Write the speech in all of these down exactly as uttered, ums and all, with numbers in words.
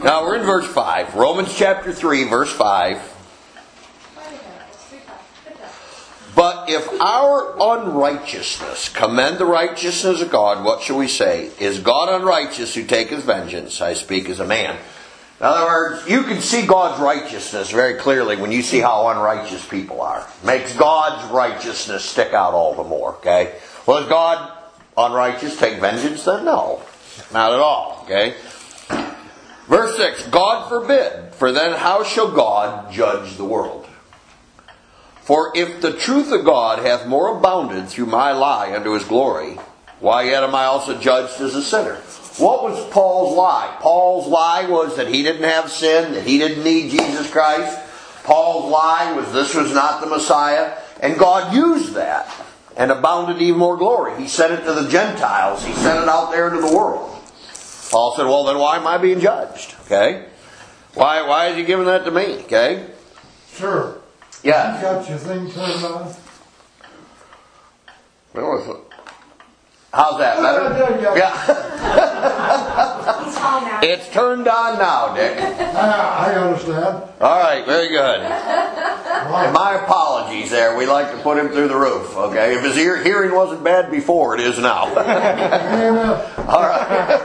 Now we're in verse five. Romans chapter three, verse five. But if our unrighteousness commend the righteousness of God, what shall we say? Is God unrighteous who taketh vengeance? I speak as a man. In other words, you can see God's righteousness very clearly when you see how unrighteous people are. Makes God's righteousness stick out all the more, okay? Well, is God unrighteous? Take vengeance then? No. Not at all, okay? Verse six, God forbid, for then how shall God judge the world? For if the truth of God hath more abounded through my lie unto his glory, why yet am I also judged as a sinner? What was Paul's lie? Paul's lie was that he didn't have sin, that he didn't need Jesus Christ. Paul's lie was this was not the Messiah. And God used that and abounded even more glory. He sent it to the Gentiles. He sent it out there to the world. Paul said, well, then why am I being judged? Okay? Why, why is he giving that to me? Okay? Sure. Yeah. You got your thing turned on? How's that, better? Yeah. It's turned on now, Dick. I, I understand. All right, very good. And my apologies there. We like to put him through the roof, okay? If his ear, hearing wasn't bad before, it is now. All right.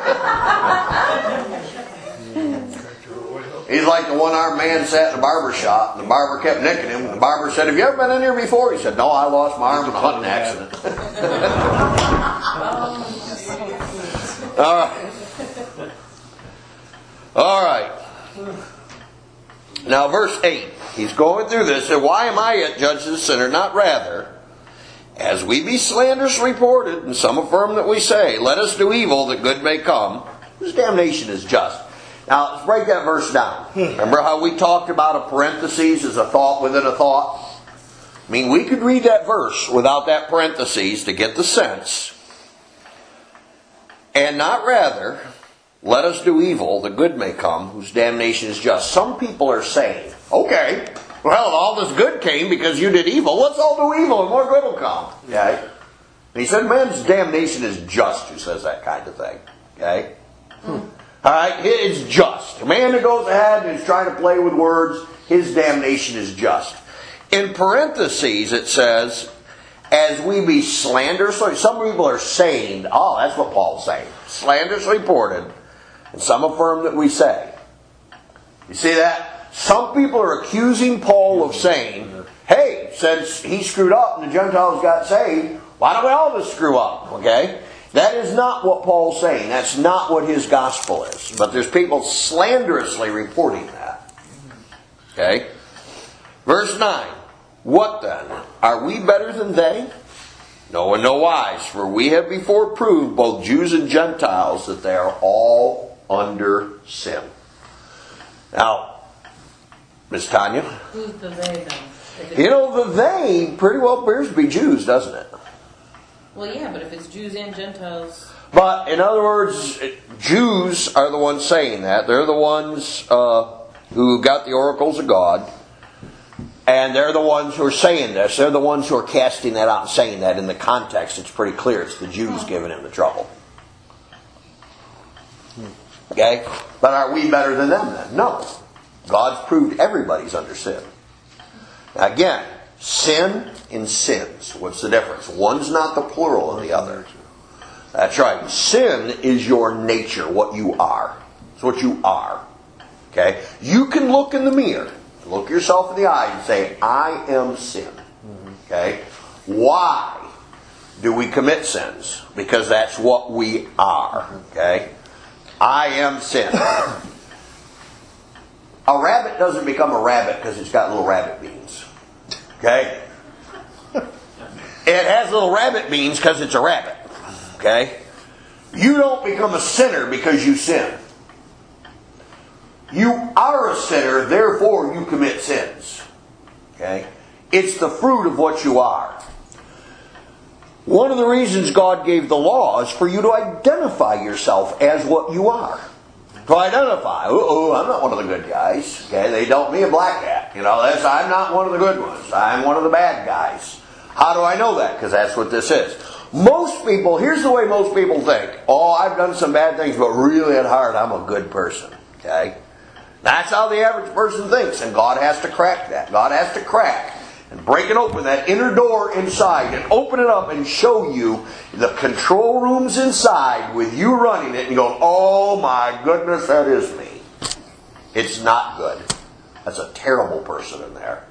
He's like the one-armed man sat in a barber shop, and the barber kept nicking him. The barber said, have you ever been in here before? He said, no, I lost my arm in a hunting accident. All right. All right. Now, verse eight. He's going through this. And why am I yet judged as a sinner? Not rather, as we be slanderously reported, and some affirm that we say, let us do evil that good may come, whose damnation is just. Now, let's break that verse down. Remember how we talked about a parenthesis as a thought within a thought? I mean, we could read that verse without that parenthesis to get the sense. And not rather, let us do evil that good may come, whose damnation is just. Some people are saying, okay, well, all this good came because you did evil. Let's all do evil and more good will come. Okay? And he said, man's damnation is just who says that kind of thing. Okay? Hmm. All right, it's just. A man that goes ahead and is trying to play with words, his damnation is just. In parentheses, it says, as we be slanderously, some people are saying, oh, that's what Paul's saying, slanderously reported, and some affirm that we say. You see that? Some people are accusing Paul of saying, hey, since he screwed up and the Gentiles got saved, why don't we all just screw up? Okay? That is not what Paul's saying. That's not what his gospel is. But there's people slanderously reporting that. Okay? Verse nine. What then? Are we better than they? No, in no wise. For we have before proved, both Jews and Gentiles, that they are all under sin. Now, Miss Tanya? Who's the they then? You know, the they pretty well appears to be Jews, doesn't it? Well, yeah, but if it's Jews and Gentiles... But, in other words, Jews are the ones saying that. They're the ones uh, who got the oracles of God. And they're the ones who are saying this. They're the ones who are casting that out and saying that. In the context, it's pretty clear. It's the Jews giving him the trouble. Okay? But are we better than them then? No. God's proved everybody's under sin. Now, again, sin and sins. What's the difference? One's not the plural of the other. That's right. Sin is your nature, what you are. It's what you are. Okay? You can look in the mirror, look yourself in the eye and say, I am sin. Okay? Why do we commit sins? Because that's what we are. Okay? I am sin. A rabbit doesn't become a rabbit because it's got little rabbit beans. Okay? It has little rabbit beans because it's a rabbit. Okay? You don't become a sinner because you sin. You are a sinner, therefore you commit sins. Okay? It's the fruit of what you are. One of the reasons God gave the law is for you to identify yourself as what you are. To identify, oh, I'm not one of the good guys. Okay, they don't me a black hat. You know, that's, I'm not one of the good ones. I'm one of the bad guys. How do I know that? Because that's what this is. Most people, here's the way most people think. Oh, I've done some bad things, but really at heart, I'm a good person. Okay? That's how the average person thinks, and God has to crack that. God has to crack and break it open, that inner door inside, and open it up and show you the control rooms inside with you running it and going, oh my goodness, that is me. It's not good. That's a terrible person in there.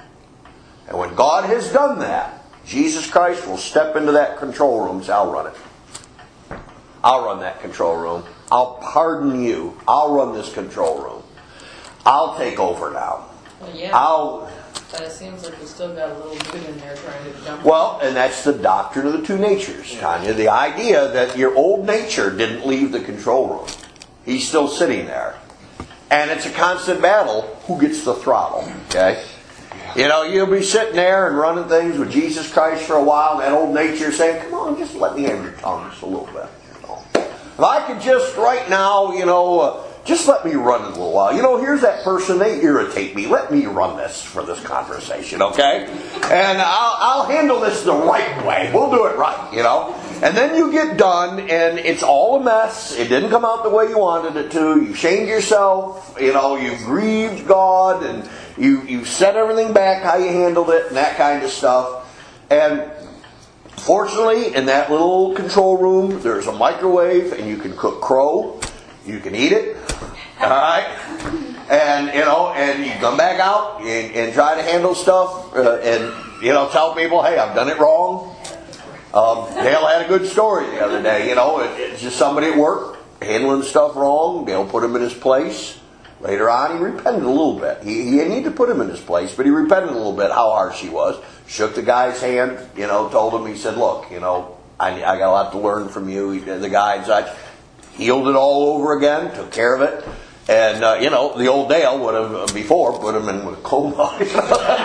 And when God has done that, Jesus Christ will step into that control room and say, I'll run it. I'll run that control room. I'll pardon you. I'll run this control room. I'll take over now. Well, yeah. I'll... But it seems like we still got a little good in there trying to jump. Well, and that's the doctrine of the two natures, Tanya. The idea that your old nature didn't leave the control room. He's still sitting there. And it's a constant battle. Who gets the throttle? Okay? You know, you'll be sitting there and running things with Jesus Christ for a while, and that old nature saying, come on, just let me have your tongue just a little bit. You know? If I could just right now, you know, uh, just let me run it a little while. You know, here's that person, they irritate me. Let me run this for this conversation, okay? And I'll, I'll handle this the right way. We'll do it right, you know? And then you get done, and it's all a mess. It didn't come out the way you wanted it to. You shamed yourself. You know, you grieved God, and you, you set everything back, how you handled it, and that kind of stuff. And fortunately, in that little control room, there's a microwave, and you can cook crow. You can eat it. All right? And, you know, and you come back out and, and try to handle stuff uh, and, you know, tell people, hey, I've done it wrong. Um, Dale had a good story the other day. You know, it, it's just somebody at work handling stuff wrong. Dale put him in his place. Later on, he repented a little bit. He, he didn't need to put him in his place, but he repented a little bit how harsh he was. Shook the guy's hand, you know, told him, he said, look, you know, I, I got a lot to learn from you. He, the guy and such. Healed it all over again, took care of it. And, uh, you know, the old Dale would have, uh, before, put him in with a coma. You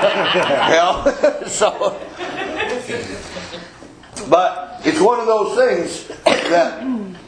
know? So, but it's one of those things that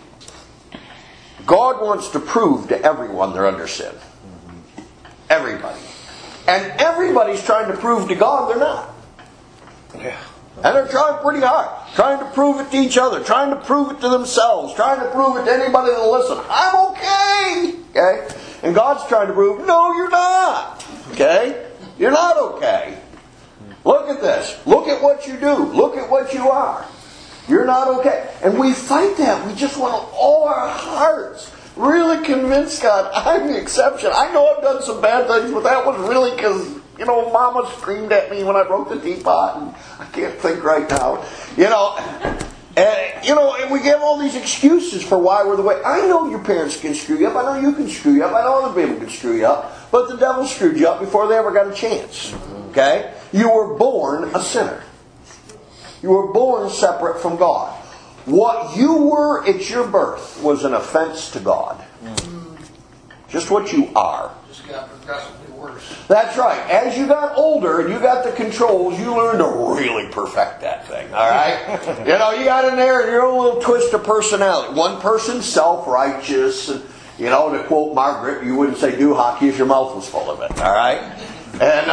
God wants to prove to everyone they're under sin. Everybody. And everybody's trying to prove to God they're not. Yeah. And they're trying pretty hard. Trying to prove it to each other. Trying to prove it to themselves. Trying to prove it to anybody that'll listen. I'm okay. Okay? And God's trying to prove, no, you're not. Okay? You're not okay. Look at this. Look at what you do. Look at what you are. You're not okay. And we fight that. We just want to, all our hearts, really convince God, I'm the exception. I know I've done some bad things, but that was really because, you know, Mama screamed at me when I broke the teapot, and I can't think right now. You know, and, you know, and we give all these excuses for why we're the way. I know your parents can screw you up. I know you can screw you up. I know other people can screw you up. But the devil screwed you up before they ever got a chance. Okay? You were born a sinner. You were born separate from God. What you were at your birth was an offense to God. Just what you are. Just got progressively worse. That's right. As you got older and you got the controls, you learned to really perfect that thing. All right? You know, you got in there and your own little twist of personality. One person, self-righteous. And, you know, to quote Margaret, you wouldn't say do hockey if your mouth was full of it. All right? And,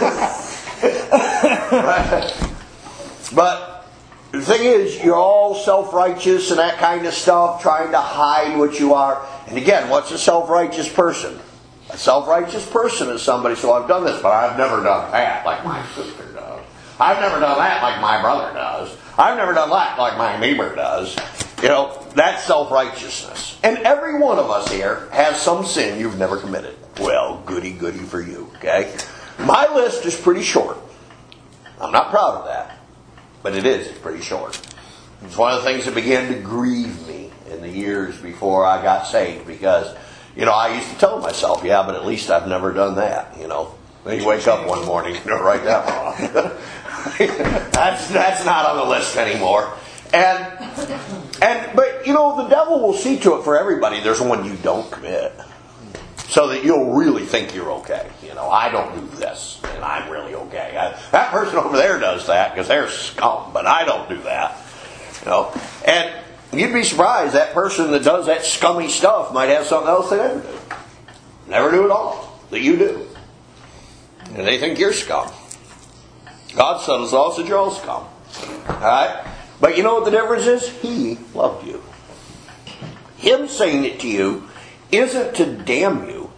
uh, but the thing is, you're all self-righteous and that kind of stuff, trying to hide what you are. And again, what's a self-righteous person? A self-righteous person is somebody, so I've done this, but I've never done that like my sister does. I've never done that like my brother does. I've never done that like my neighbor does. You know, that's self-righteousness. And every one of us here has some sin you've never committed. Well, goody goody for you, okay? My list is pretty short. I'm not proud of that, but it is pretty short. It's one of the things that began to grieve me in the years before I got saved, because, you know, I used to tell myself, yeah, but at least I've never done that, you know. Then you wake up one morning, you know, write that one off. that's, that's not on the list anymore. And, and, but, you know, the devil will see to it for everybody. There's one you don't commit. So that you'll really think you're okay. You know, I don't do this, and I'm really okay. I, that person over there does that because they're scum, but I don't do that. You know, and you'd be surprised that person that does that scummy stuff might have something else they never do. Never do at all that you do. And they think you're scum. God settles all, said you're all scum. Alright? But you know what the difference is? He loved you. Him saying it to you isn't to damn you.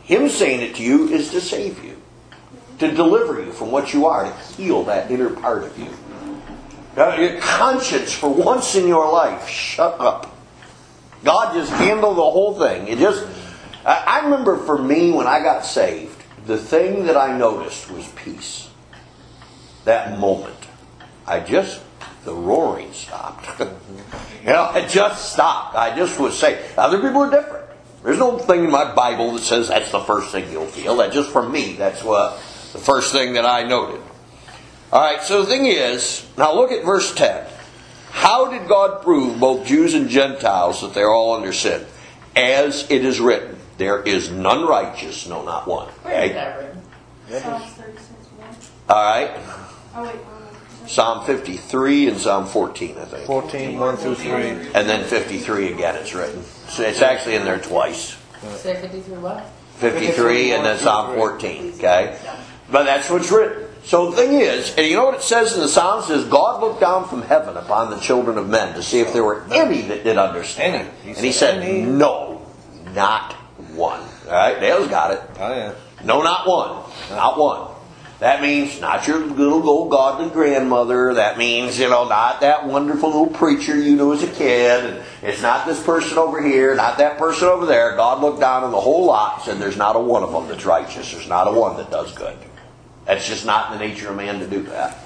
Him saying it to you is to save you, to deliver you from what you are, to heal that inner part of you. Now, your conscience, for once in your life, shut up. God just handled the whole thing. It just, I remember for me when I got saved, the thing that I noticed was peace. That moment, I just, the roaring stopped. You know, it just stopped. I just was saying, other people are different. There's no thing in my Bible that says that's the first thing you'll feel. That just for me, that's what the first thing that I noted. All right, so the thing is, now look at verse ten. How did God prove both Jews and Gentiles that they're all under sin? As it is written, there is none righteous, no, not one. Where is that written? Psalms thirty-six one. All right. Oh, wait. um, Psalm fifty-three and Psalm fourteen, I think. fourteen, one through three. And then fifty-three again, it's written. So it's actually in there twice. Say fifty-three what? fifty-three and then Psalm fourteen, okay? But that's what's written. So the thing is, and you know what it says in the Psalms? It says, God looked down from heaven upon the children of men to see if there were any that did understand. Any. He And he said, said, any. no, not one. All right, Dale's got it. Oh, yeah. No, not one. Not one. That means not your little old godly grandmother. That means, you know, not that wonderful little preacher you knew as a kid. And it's not this person over here, not that person over there. God looked down on the whole lot and said, there's not a one of them that's righteous. There's not a one that does good. That's just not in the nature of man to do that.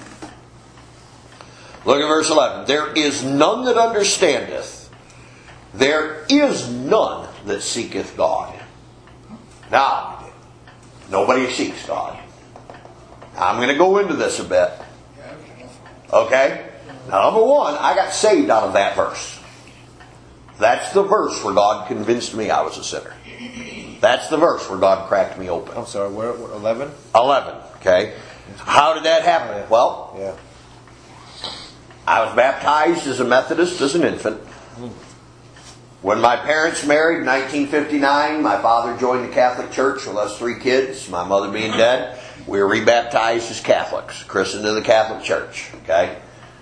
Look at verse eleven. There is none that understandeth. There is none that seeketh God. Now, nobody seeks God. I'm going to go into this a bit. Okay? Now, number one, I got saved out of that verse. That's the verse where God convinced me I was a sinner. That's the verse where God cracked me open. I'm sorry, where, eleven? eleven, okay? How did that happen? Oh, yeah. Well, Yeah. I was baptized as a Methodist as an infant. When my parents married in nineteen fifty-nine, my father joined the Catholic Church with us three kids, my mother being dead. We were rebaptized as Catholics, christened in the Catholic Church, okay?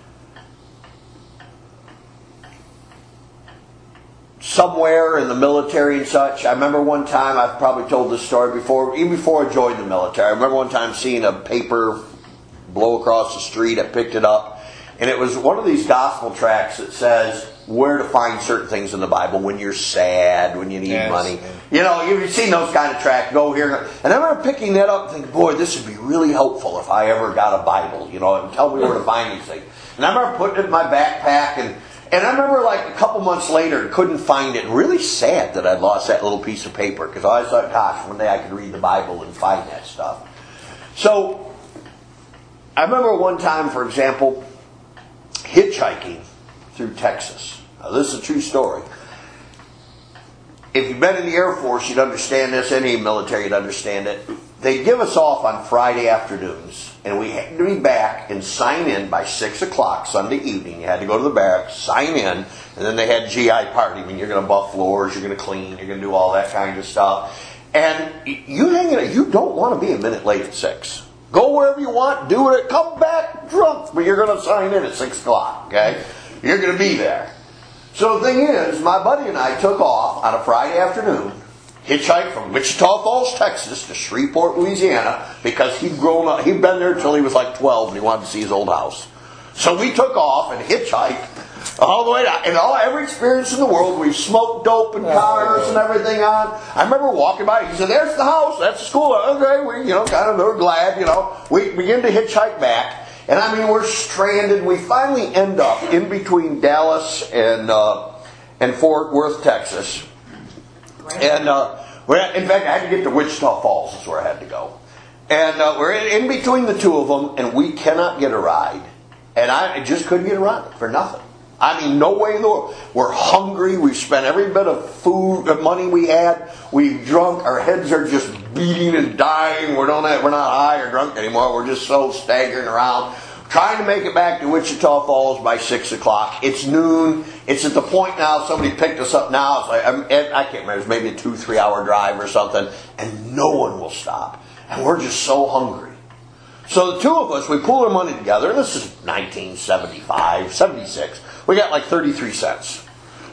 Somewhere in the military and such, I remember one time, I've probably told this story before, even before I joined the military, I remember one time seeing a paper blow across the street. I picked it up, and it was one of these gospel tracts that says where to find certain things in the Bible when you're sad, when you need Yes, money. yeah. You know, you've seen those kind of tracts, go here. And I remember picking that up and thinking, boy, this would be really helpful if I ever got a Bible, you know, and tell me where to find these things. And I remember putting it in my backpack, and And I remember like a couple months later, couldn't find it. Really sad that I'd lost that little piece of paper, because I always thought, gosh, one day I could read the Bible and find that stuff. So, I remember one time, for example, hitchhiking through Texas. Now, this is a true story. If you've been in the Air Force, you'd understand this. Any military, you'd understand it. They'd give us off on Friday afternoons, and we had to be back and sign in by six o'clock Sunday evening. You had to go to the barracks, sign in, and then they had G I party. I mean, you're going to buff floors, you're going to clean, you're going to do all that kind of stuff. And you hang it, you don't want to be a minute late at six. Go wherever you want, do it, come back drunk, but you're going to sign in at six o'clock, okay? You're going to be there. So the thing is, my buddy and I took off on a Friday afternoon, hitchhiked from Wichita Falls, Texas to Shreveport, Louisiana, because he'd grown up, he'd been there till he was like twelve and he wanted to see his old house. So we took off and hitchhiked all the way down. And all every experience in the world, we've smoked dope in cars and everything on. I remember walking by, he said, there's the house, that's the school. Okay, we, you know, kind of we're glad, you know. We begin to hitchhike back. And I mean, we're stranded. We finally end up in between Dallas and uh, and Fort Worth, Texas. And uh, we're at, in fact, I had to get to Wichita Falls. Is where I had to go. And uh, we're in, in between the two of them, and we cannot get a ride. And I just couldn't get a ride for nothing. I mean, no way in the world. We're hungry. We've spent every bit of food, of money we had. We've drunk. Our heads are just beating and dying. We don't have, we're not high or drunk anymore. We're just so staggering around, trying to make it back to Wichita Falls by six o'clock. It's noon. It's at the point now. Somebody picked us up now. It's like, I can't remember. It's maybe a two, three hour drive or something, and no one will stop. And we're just so hungry. So the two of us, we pull our money together, and this is nineteen seventy-five, seventy-six. We got like thirty-three cents.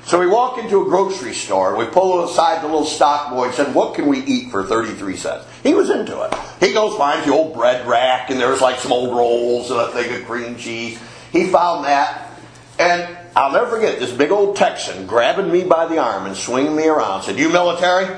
So we walk into a grocery store. We pull aside the little stock boy and said, what can we eat for thirty-three cents? He was into it. He goes, finds the old bread rack, and there's like some old rolls and a thing of cream cheese. He found that. And I'll never forget this big old Texan grabbing me by the arm and swinging me around. Said, you military?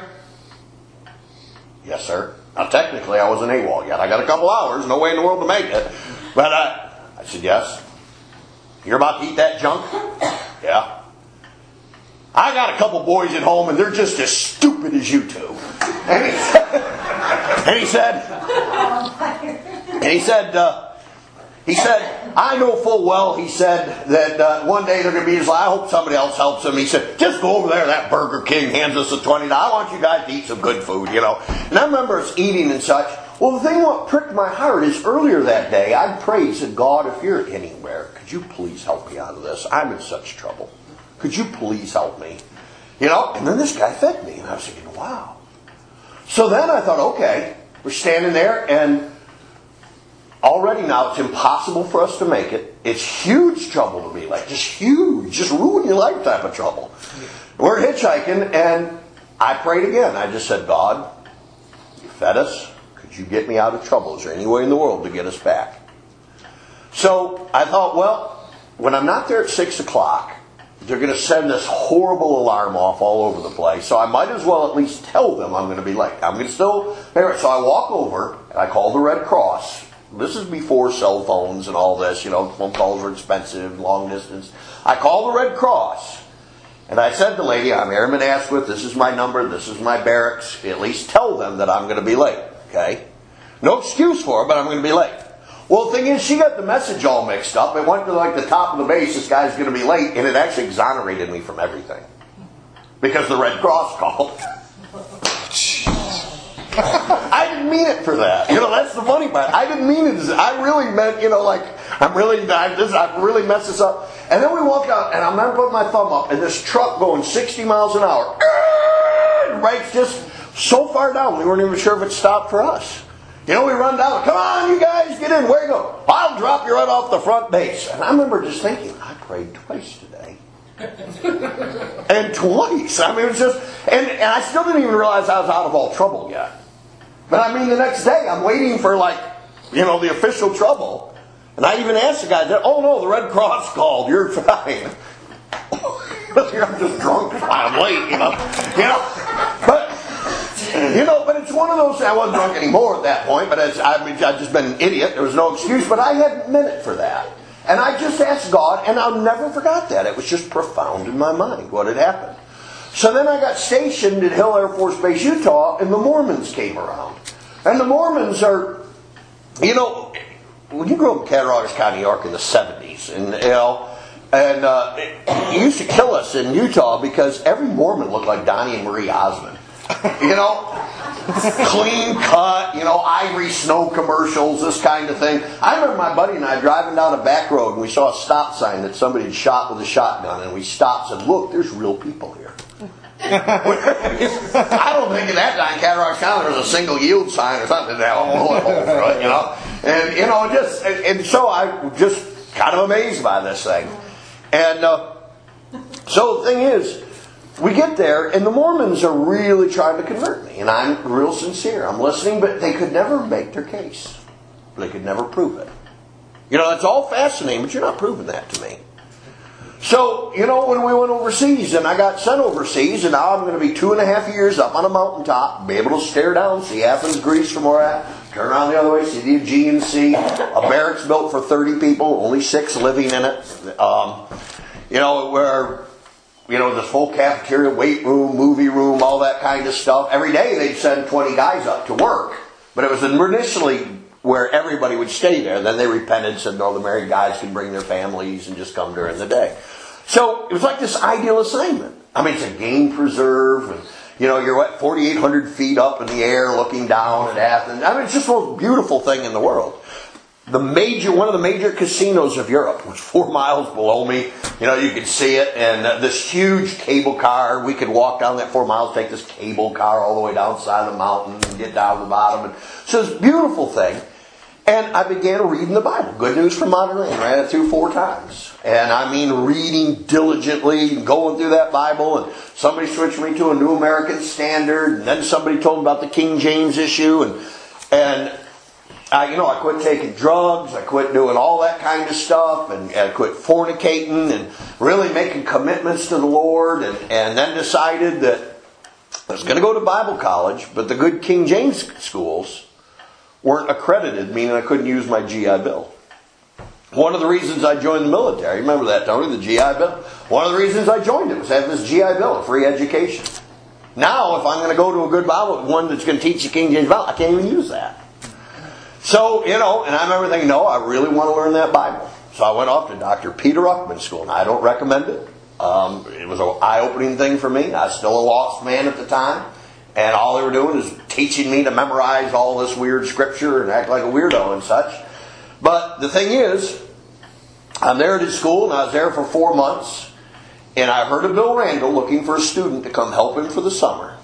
Yes, sir. Now, technically, I wasn't AWOL yet. I got a couple hours. No way in the world to make it. But uh, I said, yes. You're about to eat that junk? Yeah. I got a couple boys at home, and they're just as stupid as you two. And he said, and he said, and he said, uh, he said, I know full well, he said, that uh, one day they're going to be just like, I hope somebody else helps them. He said, just go over there, that Burger King hands us a twenty dollars. I want you guys to eat some good food, you know. And I remember us eating and such. Well, the thing what pricked my heart is earlier that day, I prayed, said, God, if you're anywhere, could you please help me out of this? I'm in such trouble. Could you please help me? You know, and then this guy fed me. And I was thinking, wow. So then I thought, okay, we're standing there, and already now it's impossible for us to make it. It's huge trouble to be like, just huge, just ruin your life type of trouble. We're hitchhiking, and I prayed again. I just said, God, you fed us. Could you get me out of trouble? Is there any way in the world to get us back? So I thought, well, when I'm not there at six o'clock, they're going to send this horrible alarm off all over the place. So I might as well at least tell them I'm going to be late. I'm going to still... So I walk over, and I call the Red Cross. This is before cell phones and all this. You know, phone calls are expensive, long distance. I call the Red Cross. And I said to the lady, I'm Airman Asquith. This is my number. This is my barracks. At least tell them that I'm going to be late. Okay? No excuse for it, but I'm going to be late. Well, the thing is, she got the message all mixed up. It went to like the top of the base, this guy's going to be late, and it actually exonerated me from everything. Because the Red Cross called. I didn't mean it for that. You know, that's the funny part. I didn't mean it. I really meant, you know, like, I'm really, I, this, I really messed this up. And then we walk out, and I remember putting my thumb up, and this truck going sixty miles an hour. Right, just so far down, we weren't even sure if it stopped for us. You know, we run down, come on, you guys, get in, where you go? I'll drop you right off the front base. And I remember just thinking, I prayed twice today. And twice. I mean, it was just, and, and I still didn't even realize I was out of all trouble yet. But I mean, the next day, I'm waiting for like, you know, the official trouble. And I even asked the guy, oh no, the Red Cross called, you're fine. I'm just drunk, I'm late, you know. You know, but... You know, but it's one of those, I wasn't drunk anymore at that point, but as, I mean, I'd just been an idiot. There was no excuse, but I hadn't meant it for that. And I just asked God, and I never forgot that. It was just profound in my mind what had happened. So then I got stationed at Hill Air Force Base, Utah, and the Mormons came around. And the Mormons are, you know, when you grew up in Cattaraugus County, New York in the seventies, and, you know, and uh, it used to kill us in Utah because every Mormon looked like Donnie and Marie Osmond. You know, clean cut, you know, Ivory Snow commercials, this kind of thing. I remember my buddy and I driving down a back road, and we saw a stop sign that somebody had shot with a shotgun, and we stopped and said, look, there's real people here. I don't think in that time in Cattaraugus County there was a single yield sign or something that had a bullet hole through it, you know. And, you know, just, and, and so I was just kind of amazed by this thing. And uh, so the thing is, we get there, and the Mormons are really trying to convert me. And I'm real sincere. I'm listening, but they could never make their case. They could never prove it. You know, that's all fascinating, but you're not proving that to me. So, you know, when we went overseas, and I got sent overseas, and now I'm going to be two and a half years up on a mountaintop, be able to stare down, see Athens, Greece from where I'm at, turn around the other way, see the Aegean Sea, a barracks built for thirty people, only six living in it. Um, you know, where... You know, this full cafeteria, weight room, movie room, all that kind of stuff. Every day they'd send twenty guys up to work. But it was initially where everybody would stay there. Then they repented and said, no, the married guys can bring their families and just come during the day. So it was like this ideal assignment. I mean, it's a game preserve. And, you know, you're what, forty-eight hundred feet up in the air looking down at Athens. I mean, it's just the most beautiful thing in the world. The major, one of the major casinos of Europe was four miles below me. You know, you could see it, and uh, this huge cable car. We could walk down that four miles, take this cable car all the way down the side of the mountain and get down to the bottom. And so it's a beautiful thing. And I began reading the Bible. Good News from Modern Land. Ran it through four times. And I mean reading diligently, going through that Bible. And somebody switched me to a New American Standard. And then somebody told me about the King James issue. And, and I, you know, I quit taking drugs. I quit doing all that kind of stuff. And, and I quit fornicating and really making commitments to the Lord. And, and then decided that I was going to go to Bible college. But the good King James schools weren't accredited, meaning I couldn't use my G I Bill. One of the reasons I joined the military, remember that, Tony, the G I Bill? One of the reasons I joined it was to have this G I Bill, a free education. Now, if I'm going to go to a good Bible, one that's going to teach the King James Bible, I can't even use that. So, you know, and I remember thinking, no, I really want to learn that Bible. So I went off to Doctor Peter Ruckman School, and I don't recommend it. Um, it was an eye-opening thing for me. I was still a lost man at the time. And all they were doing is teaching me to memorize all this weird scripture and act like a weirdo and such. But the thing is, I'm there at his school, and I was there for four months. And I heard of Bill Randall looking for a student to come help him for the summer.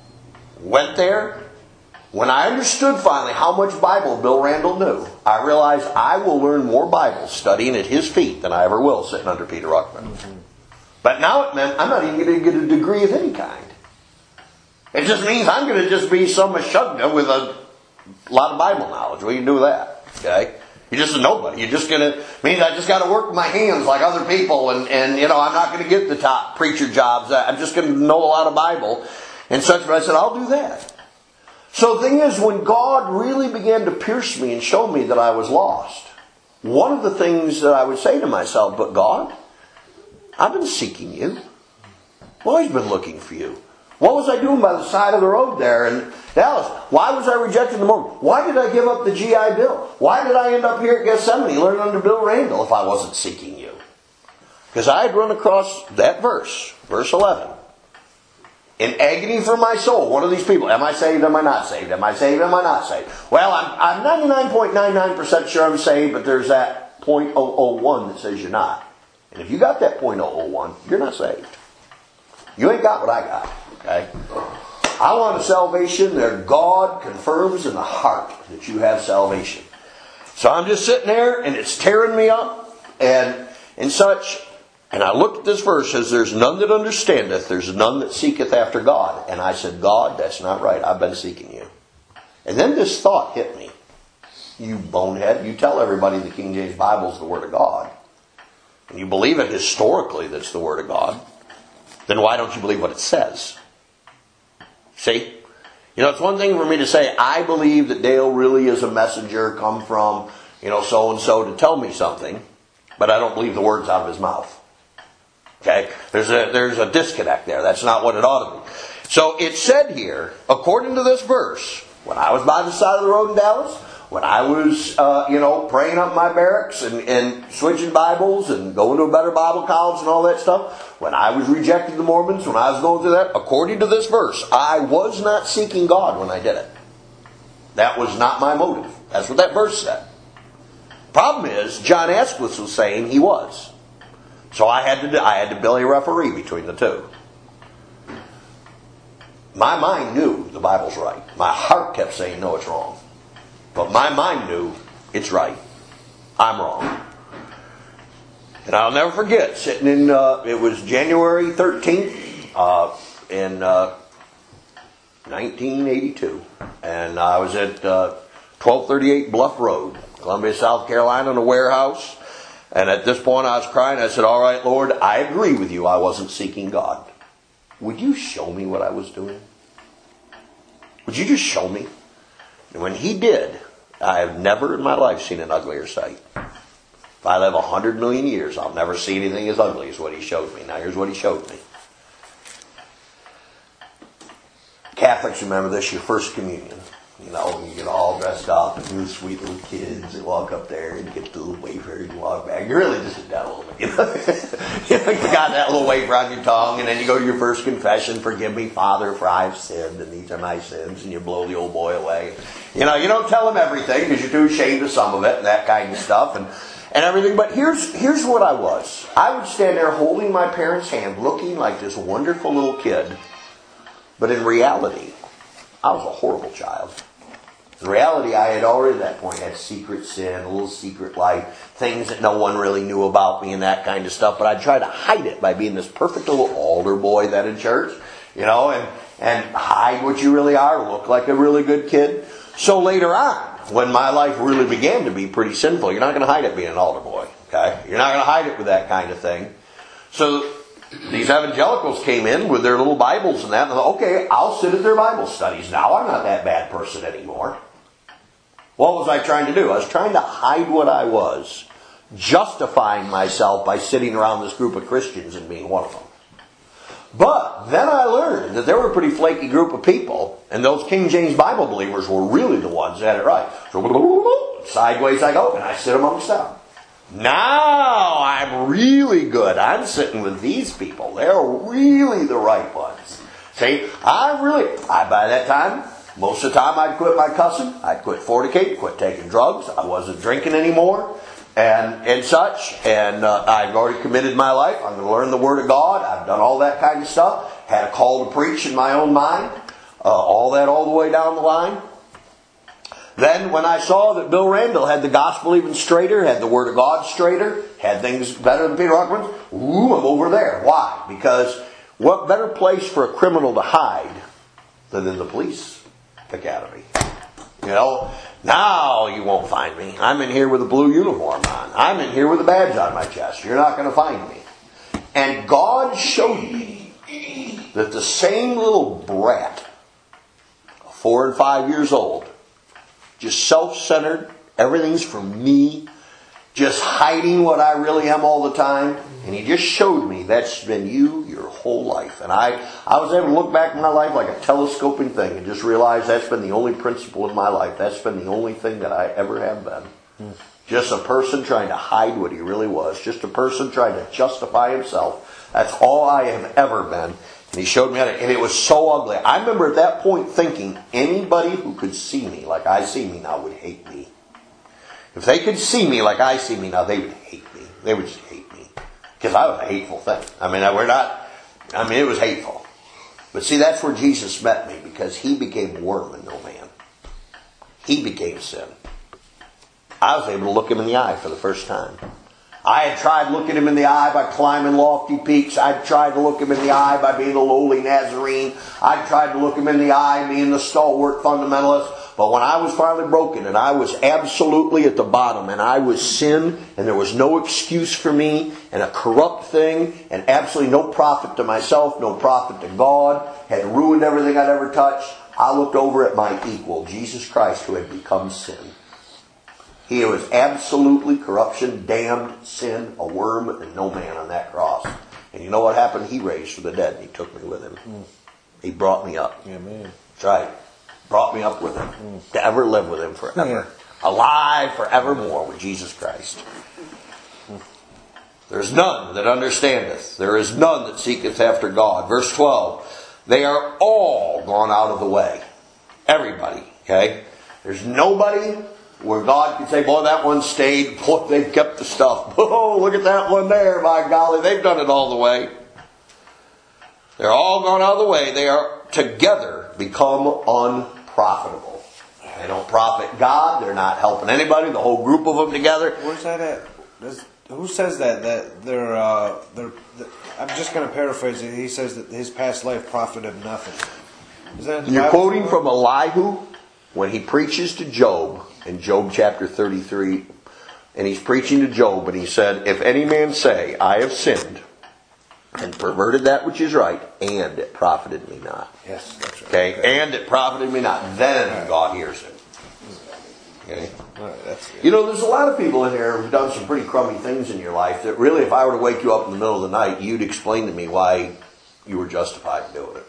Went there. When I understood finally how much Bible Bill Randall knew, I realized I will learn more Bible studying at his feet than I ever will sitting under Peter Ruckman. Mm-hmm. But now it meant I'm not even going to get a degree of any kind. It just means I'm going to just be some mashugna with a lot of Bible knowledge. What do you do with that? Okay? You're just a nobody. You're just going to, means I just got to work my hands like other people, and, and you know, I'm not going to get the top preacher jobs. I'm just going to know a lot of Bible and such. But I said, I'll do that. So the thing is, when God really began to pierce me and show me that I was lost, one of the things that I would say to myself, but God, I've been seeking you. I've always been looking for you. What was I doing by the side of the road there in Dallas? Why was I rejecting the Mormon? Why did I give up the G I Bill? Why did I end up here at Gethsemane learning under Bill Randall if I wasn't seeking you? Because I had run across that verse, verse eleven. In agony for my soul, one of these people, am I saved, am I not saved? Am I saved, am I not saved? Well, I'm, I'm ninety-nine point nine nine percent sure I'm saved, but there's that zero point zero zero one that says you're not. And if you got that zero point zero zero one, you're not saved. You ain't got what I got. Okay? I want a salvation that God confirms in the heart that you have salvation. So I'm just sitting there and it's tearing me up and and such. And I looked at this verse, says, there's none that understandeth, there's none that seeketh after God. And I said, God, that's not right. I've been seeking you. And then this thought hit me. You bonehead, you tell everybody the King James Bible is the Word of God. And you believe it historically that's the Word of God. Then why don't you believe what it says? See? You know, it's one thing for me to say, I believe that Dale really is a messenger come from, you know, so-and-so to tell me something. But I don't believe the words out of his mouth. Okay? There's a, there's a disconnect there. That's not what it ought to be. So it said here, according to this verse, when I was by the side of the road in Dallas, when I was, uh, you know, praying up my barracks and, and switching Bibles and going to a better Bible college and all that stuff, when I was rejecting the Mormons, when I was going through that, according to this verse, I was not seeking God when I did it. That was not my motive. That's what that verse said. Problem is, John Asquith was saying he was. So I had to I had to be a referee between the two. My mind knew the Bible's right. My heart kept saying, no, it's wrong. But my mind knew it's right. I'm wrong. And I'll never forget, sitting in, uh, it was January thirteenth uh, in uh, nineteen eighty-two. And I was at uh, twelve thirty-eight Bluff Road, Columbia, South Carolina, in a warehouse. And at this point I was crying. I said, all right, Lord, I agree with you. I wasn't seeking God. Would you show me what I was doing? Would you just show me? And when he did, I have never in my life seen an uglier sight. If I live a hundred million years, I'll never see anything as ugly as what he showed me. Now here's what he showed me. Catholics remember this, your first communion. You know, you get all dressed up and you're sweet little kids that walk up there and get the little wafer and walk back. You're really just a devil. You know? You got that little wafer on your tongue, and then you go to your first confession, forgive me, Father, for I've sinned, and these are my sins, and you blow the old boy away. You know, you don't tell him everything because you're too ashamed of some of it and that kind of stuff and, and everything. But here's here's what I was. I would stand there holding my parents' hand, looking like this wonderful little kid. But in reality, I was a horrible child. In reality, I had already at that point had secret sin, a little secret life, things that no one really knew about me and that kind of stuff. But I tried to hide it by being this perfect little altar boy then in church, you know, and, and hide what you really are, look like a really good kid. So later on, when my life really began to be pretty sinful, you're not going to hide it being an altar boy, okay? You're not going to hide it with that kind of thing. So these evangelicals came in with their little Bibles and that, and I thought, okay, I'll sit at their Bible studies. Now I'm not that bad person anymore. What was I trying to do? I was trying to hide what I was, justifying myself by sitting around this group of Christians and being one of them. But then I learned that there were a pretty flaky group of people, and those King James Bible believers were really the ones that had it right. So sideways I go, and I sit amongst them. Now I'm really good. I'm sitting with these people. They're really the right ones. See, I really, I by that time, most of the time I'd quit my cussing, I'd quit fornicating, quit taking drugs, I wasn't drinking anymore, and and such, and uh, I've already committed my life, I'm going to learn the Word of God, I've done all that kind of stuff, had a call to preach in my own mind, uh, all that all the way down the line. Then when I saw that Bill Randall had the gospel even straighter, had the Word of God straighter, had things better than Peter Huckman's, ooh, I'm over there. Why? Because what better place for a criminal to hide than in the police academy? You know, now you won't find me. I'm in here with a blue uniform on. I'm in here with a badge on my chest. You're not going to find me. And God showed me that the same little brat, four and five years old, just self-centered, everything's for me, just hiding what I really am all the time. And He just showed me that's been you your whole life. And I, I was able to look back in my life like a telescoping thing and just realize that's been the only principle in my life. That's been the only thing that I ever have been. Mm. Just a person trying to hide what he really was. Just a person trying to justify himself. That's all I have ever been. And He showed me how to, and it was so ugly. I remember at that point thinking anybody who could see me like I see me now would hate me. If they could see me like I see me now, they would hate me. They would just hate me. Because I was a hateful thing. I mean, we're not, I mean, it was hateful. But see, that's where Jesus met me, because He became worm and no man. He became sin. I was able to look Him in the eye for the first time. I had tried looking Him in the eye by climbing lofty peaks. I'd tried to look Him in the eye by being a lowly Nazarene. I'd tried to look Him in the eye being the stalwart fundamentalist. But when I was finally broken and I was absolutely at the bottom and I was sin and there was no excuse for me and a corrupt thing and absolutely no profit to myself, no profit to God, had ruined everything I'd ever touched, I looked over at my equal, Jesus Christ, who had become sin. He was absolutely corruption, damned, sin, a worm, and no man on that cross. And you know what happened? He raised from the dead and He took me with Him. Mm. He brought me up. Amen. That's right. Brought me up with Him. Mm. To ever live with Him forever. Yeah. Alive forevermore with Jesus Christ. Mm. There's none that understandeth. There is none that seeketh after God. Verse twelve. They are all gone out of the way. Everybody. Okay? There's nobody where God can say, boy, that one stayed. Boy, they've kept the stuff. Oh, look at that one there. By golly, they've done it all the way. They're all gone out of the way. They are together become unprofitable. They don't profit God. They're not helping anybody. The whole group of them together. Where's that at? Does, who says that? That they're, uh, they're, they're, I'm just going to paraphrase it. He says that his past life profited nothing. Is that in the You're Bible quoting somewhere? from Elihu when he preaches to Job in Job chapter thirty-three. And he's preaching to Job and he said, if any man say, I have sinned and perverted that which is right, and it profited me not. Yes, that's right. Okay, okay. and it profited me not. Then right. God hears it. Okay. All right, that's You know, there's a lot of people in here who've done some pretty crummy things in your life that really, if I were to wake you up in the middle of the night, you'd explain to me why you were justified in doing it.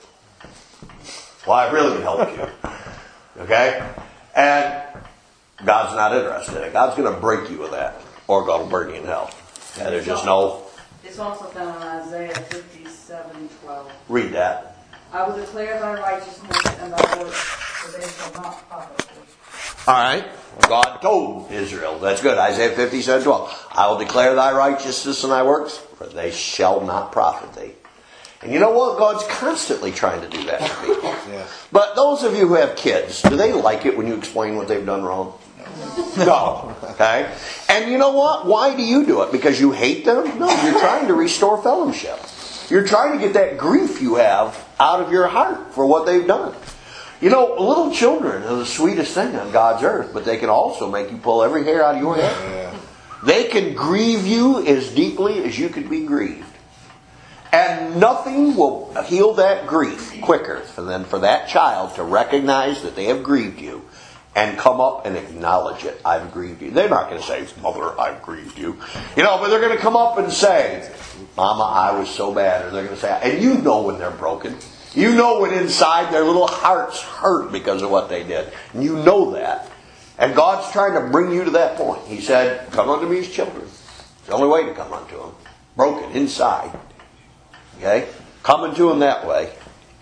Why it really helped you. Okay? And God's not interested in it. God's going to break you with that, or God will burn you in hell. And there's just no... It's also found in Isaiah fifty-seven twelve. Read that. I will declare thy righteousness and thy works, for they shall not profit thee. All right. God told Israel. That's good. Isaiah fifty-seven twelve. I will declare thy righteousness and thy works, for they shall not profit thee. And you know what? God's constantly trying to do that to people. Yeah. But those of you who have kids, do they like it when you explain what they've done wrong? No. Okay? And you know what? Why do you do it? Because you hate them? No, you're trying to restore fellowship. You're trying to get that grief you have out of your heart for what they've done. You know, little children are the sweetest thing on God's earth, but they can also make you pull every hair out of your head. Yeah. They can grieve you as deeply as you could be grieved. And nothing will heal that grief quicker than for that child to recognize that they have grieved you and come up and acknowledge it. I've grieved you. They're not going to say, Mother, I've grieved you. You know, but they're going to come up and say, Mama, I was so bad. Or they're going to say, and you know when they're broken. You know when inside their little hearts hurt because of what they did. And you know that. And God's trying to bring you to that point. He said, come unto me as children. It's the only way to come unto Him. Broken inside. Okay? Coming to Him that way.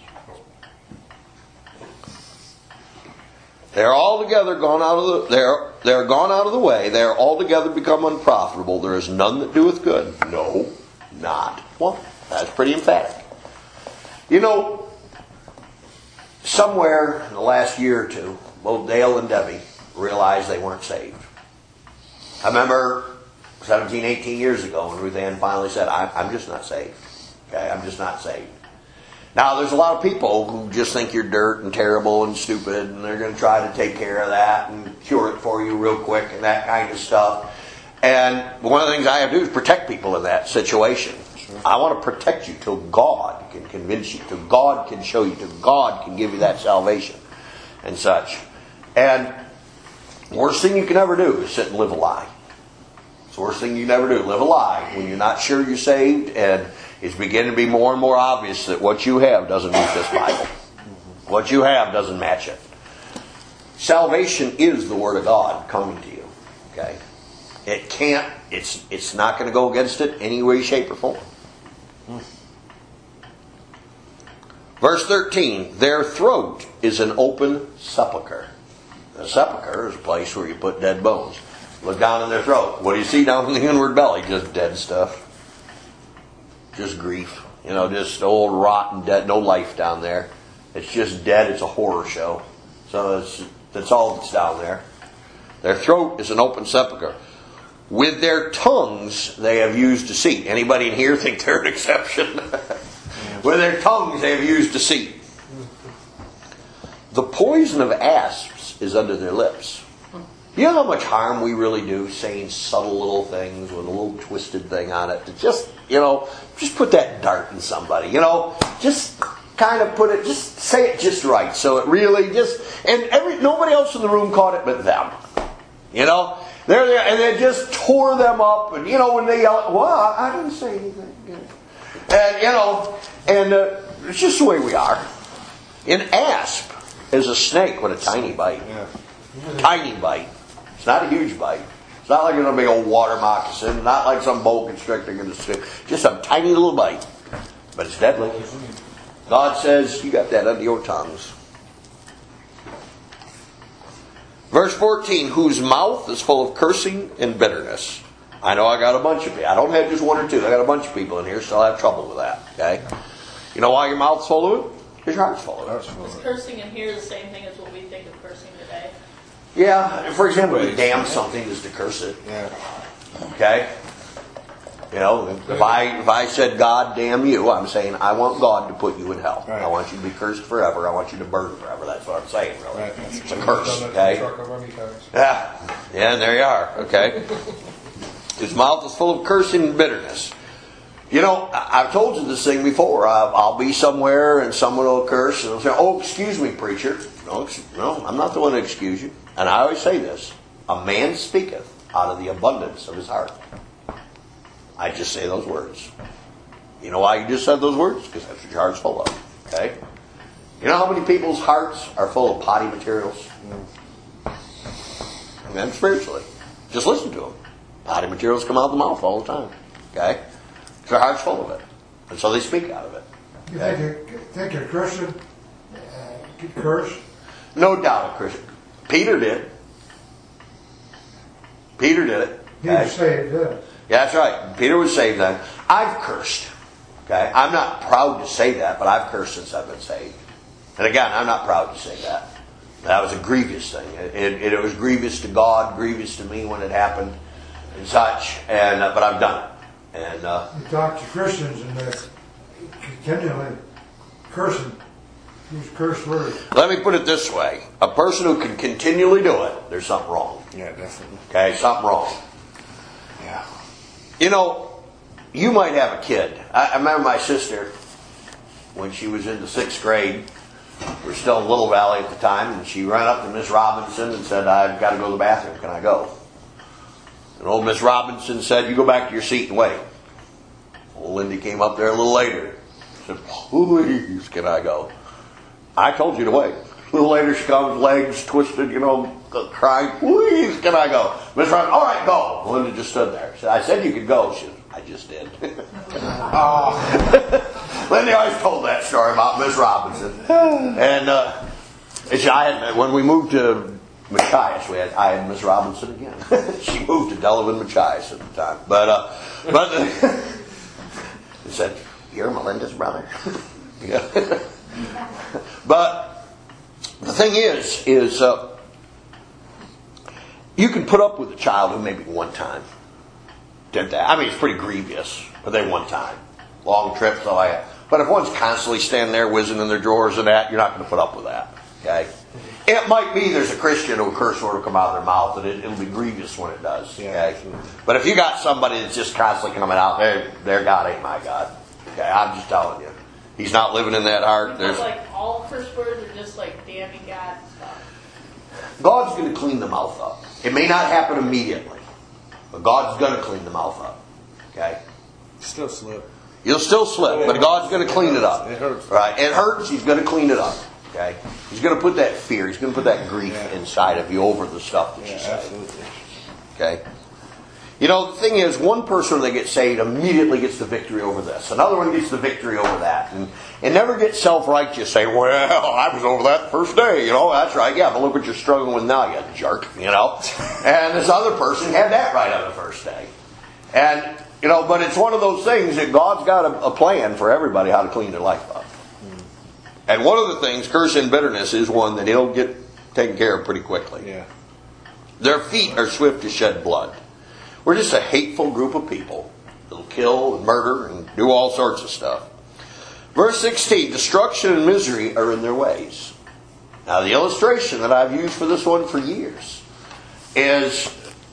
They're altogether gone out of the they're they're gone out of the way. They are altogether become unprofitable. There is none that doeth good. No, not one. That's pretty emphatic. You know, somewhere in the last year or two, both Dale and Debbie realized they weren't saved. I remember seventeen, eighteen years ago when Ruth Ann finally said, I'm, I'm just not saved. Okay, I'm just not saved. Now, there's a lot of people who just think you're dirt and terrible and stupid, and they're going to try to take care of that and cure it for you real quick and that kind of stuff. And one of the things I have to do is protect people in that situation. Sure. I want to protect you till God can convince you, till God can show you, till God can give you that salvation and such. And the worst thing you can ever do is sit and live a lie. It's the worst thing you can ever do, live a lie when you're not sure you're saved, and it's beginning to be more and more obvious that what you have doesn't meet this Bible. What you have doesn't match it. Salvation is the Word of God coming to you. Okay? It can't, it's it's not going to go against it any way, shape, or form. Verse thirteen, their throat is an open sepulchre. A sepulchre is a place where you put dead bones. Look down in their throat. What do you see down in the inward belly? Just dead stuff. Just grief. You know, just old rotten dead. No life down there. It's just dead. It's a horror show. So it's, that's all that's down there. Their throat is an open sepulchre. With their tongues they have used deceit. Anybody in here think they're an exception? With their tongues they have used deceit. The poison of asps is under their lips. You know how much harm we really do saying subtle little things with a little twisted thing on it? To just, you know, just put that dart in somebody. You know, just kind of put it, just say it just right. So it really just, and every nobody else in the room caught it but them. You know, they're there, and they just tore them up. And you know, when they yell, well, I didn't say anything. And you know, and uh, it's just the way we are. An asp is a snake with a tiny bite. Yeah. Tiny bite. It's not a huge bite. It's not like a big old water moccasin. Not like some boa constrictor going to stick. Just a tiny little bite. But it's deadly. God says, you got that under your tongues. Verse fourteen, whose mouth is full of cursing and bitterness. I know I got a bunch of people. I don't have just one or two. I got a bunch of people in here, so I have trouble with that. Okay? You know why your mouth's full of it? Because your heart's full of it. Is cursing in here the same thing as what we think of cursing today? Yeah, for example, to damn something is to curse it. Yeah. Okay? You know, if I if I said, God damn you, I'm saying I want God to put you in hell. Right. I want you to be cursed forever. I want you to burn forever. That's what I'm saying, really. Right. It's a curse, okay? Yeah. Yeah, and there you are, okay? His mouth is full of cursing and bitterness. You know, I've told you this thing before. I'll be somewhere and someone will curse and they'll say, oh, excuse me, preacher. No, no, I'm not the one to excuse you. And I always say this. A man speaketh out of the abundance of his heart. I just say those words. You know why you just said those words? Because that's what your heart's full of. Okay? You know how many people's hearts are full of potty materials? And then spiritually. Just listen to them. Potty materials come out of the mouth all the time. Okay? Their heart's full of it. And so they speak out of it. You think a, think a Christian uh, could curse? No doubt a Christian. Peter did. Peter did it. He Okay? was saved, yeah. Yeah, that's right. Peter was saved then. I've cursed. Okay? I'm not proud to say that, but I've cursed since I've been saved. And again, I'm not proud to say that. That was a grievous thing. It, it, it was grievous to God, grievous to me when it happened and such. And uh, but I've done it. And uh, You talk to Christians and they're continually cursing. Use curse words. let me put it this way. A person who can continually do it, there's something wrong. Yeah, definitely. Okay, something wrong. Yeah. You know, you might have a kid. I, I remember my sister, when she was in the sixth grade, we were still in Little Valley at the time, and she ran up to Miss Robinson and said, I've got to go to the bathroom. Can I go? And old Miss Robinson said, you go back to your seat and wait. Old Lindy came up there a little later. Said, please, can I go? I told you to wait. A little later she comes, legs twisted, you know, crying, please, can I go? Miss Robinson, all right, go. Linda just stood there. She said, I said you could go. She said, I just did. Oh. Lindy always told that story about Miss Robinson. And uh, and she, I had, when we moved to Machias, we had I had Miss Robinson again. She moved to Delavan, Machias at the time. But uh, but he said, "You're Melinda's brother." Yeah. But the thing is, is uh, you can put up with a child who maybe one time did that. I mean, it's pretty grievous, but they one time. Long trips, all that. But if one's constantly standing there whizzing in their drawers and that, you're not going to put up with that. Okay? It might be there's a Christian who a curse word will come out of their mouth, and it, it'll be grievous when it does. Okay? But if you got somebody that's just constantly coming out, their their God ain't my God. Okay? I'm just telling you. He's not living in that heart. Is There's that like all curse words or just like damning God and stuff? God's going to clean the mouth up. It may not happen immediately, but God's going to clean the mouth up. Okay? Still slip. You'll still slip, but God's going to clean it up. It hurts. Right? It hurts. He's going to clean it up. Okay? He's going to put that fear. He's going to put that grief Yeah. inside of you over the stuff that Yeah, you say. absolutely. Okay? You know, the thing is, one person that gets saved immediately gets the victory over this. Another one gets the victory over that. And, and never get self-righteous, say, well, I was over that the first day. You know, that's right. Yeah, but look what you're struggling with now, you jerk. You know? And this other person had that right on the first day. And, you know, but it's one of those things that God's got a, a plan for everybody how to clean their life up. And one of the things, curse and bitterness, is one that He'll get taken care of pretty quickly. Yeah. Their feet are swift to shed blood. We're just a hateful group of people that'll kill and murder and do all sorts of stuff. Verse sixteen, destruction and misery are in their ways. Now the illustration that I've used for this one for years is,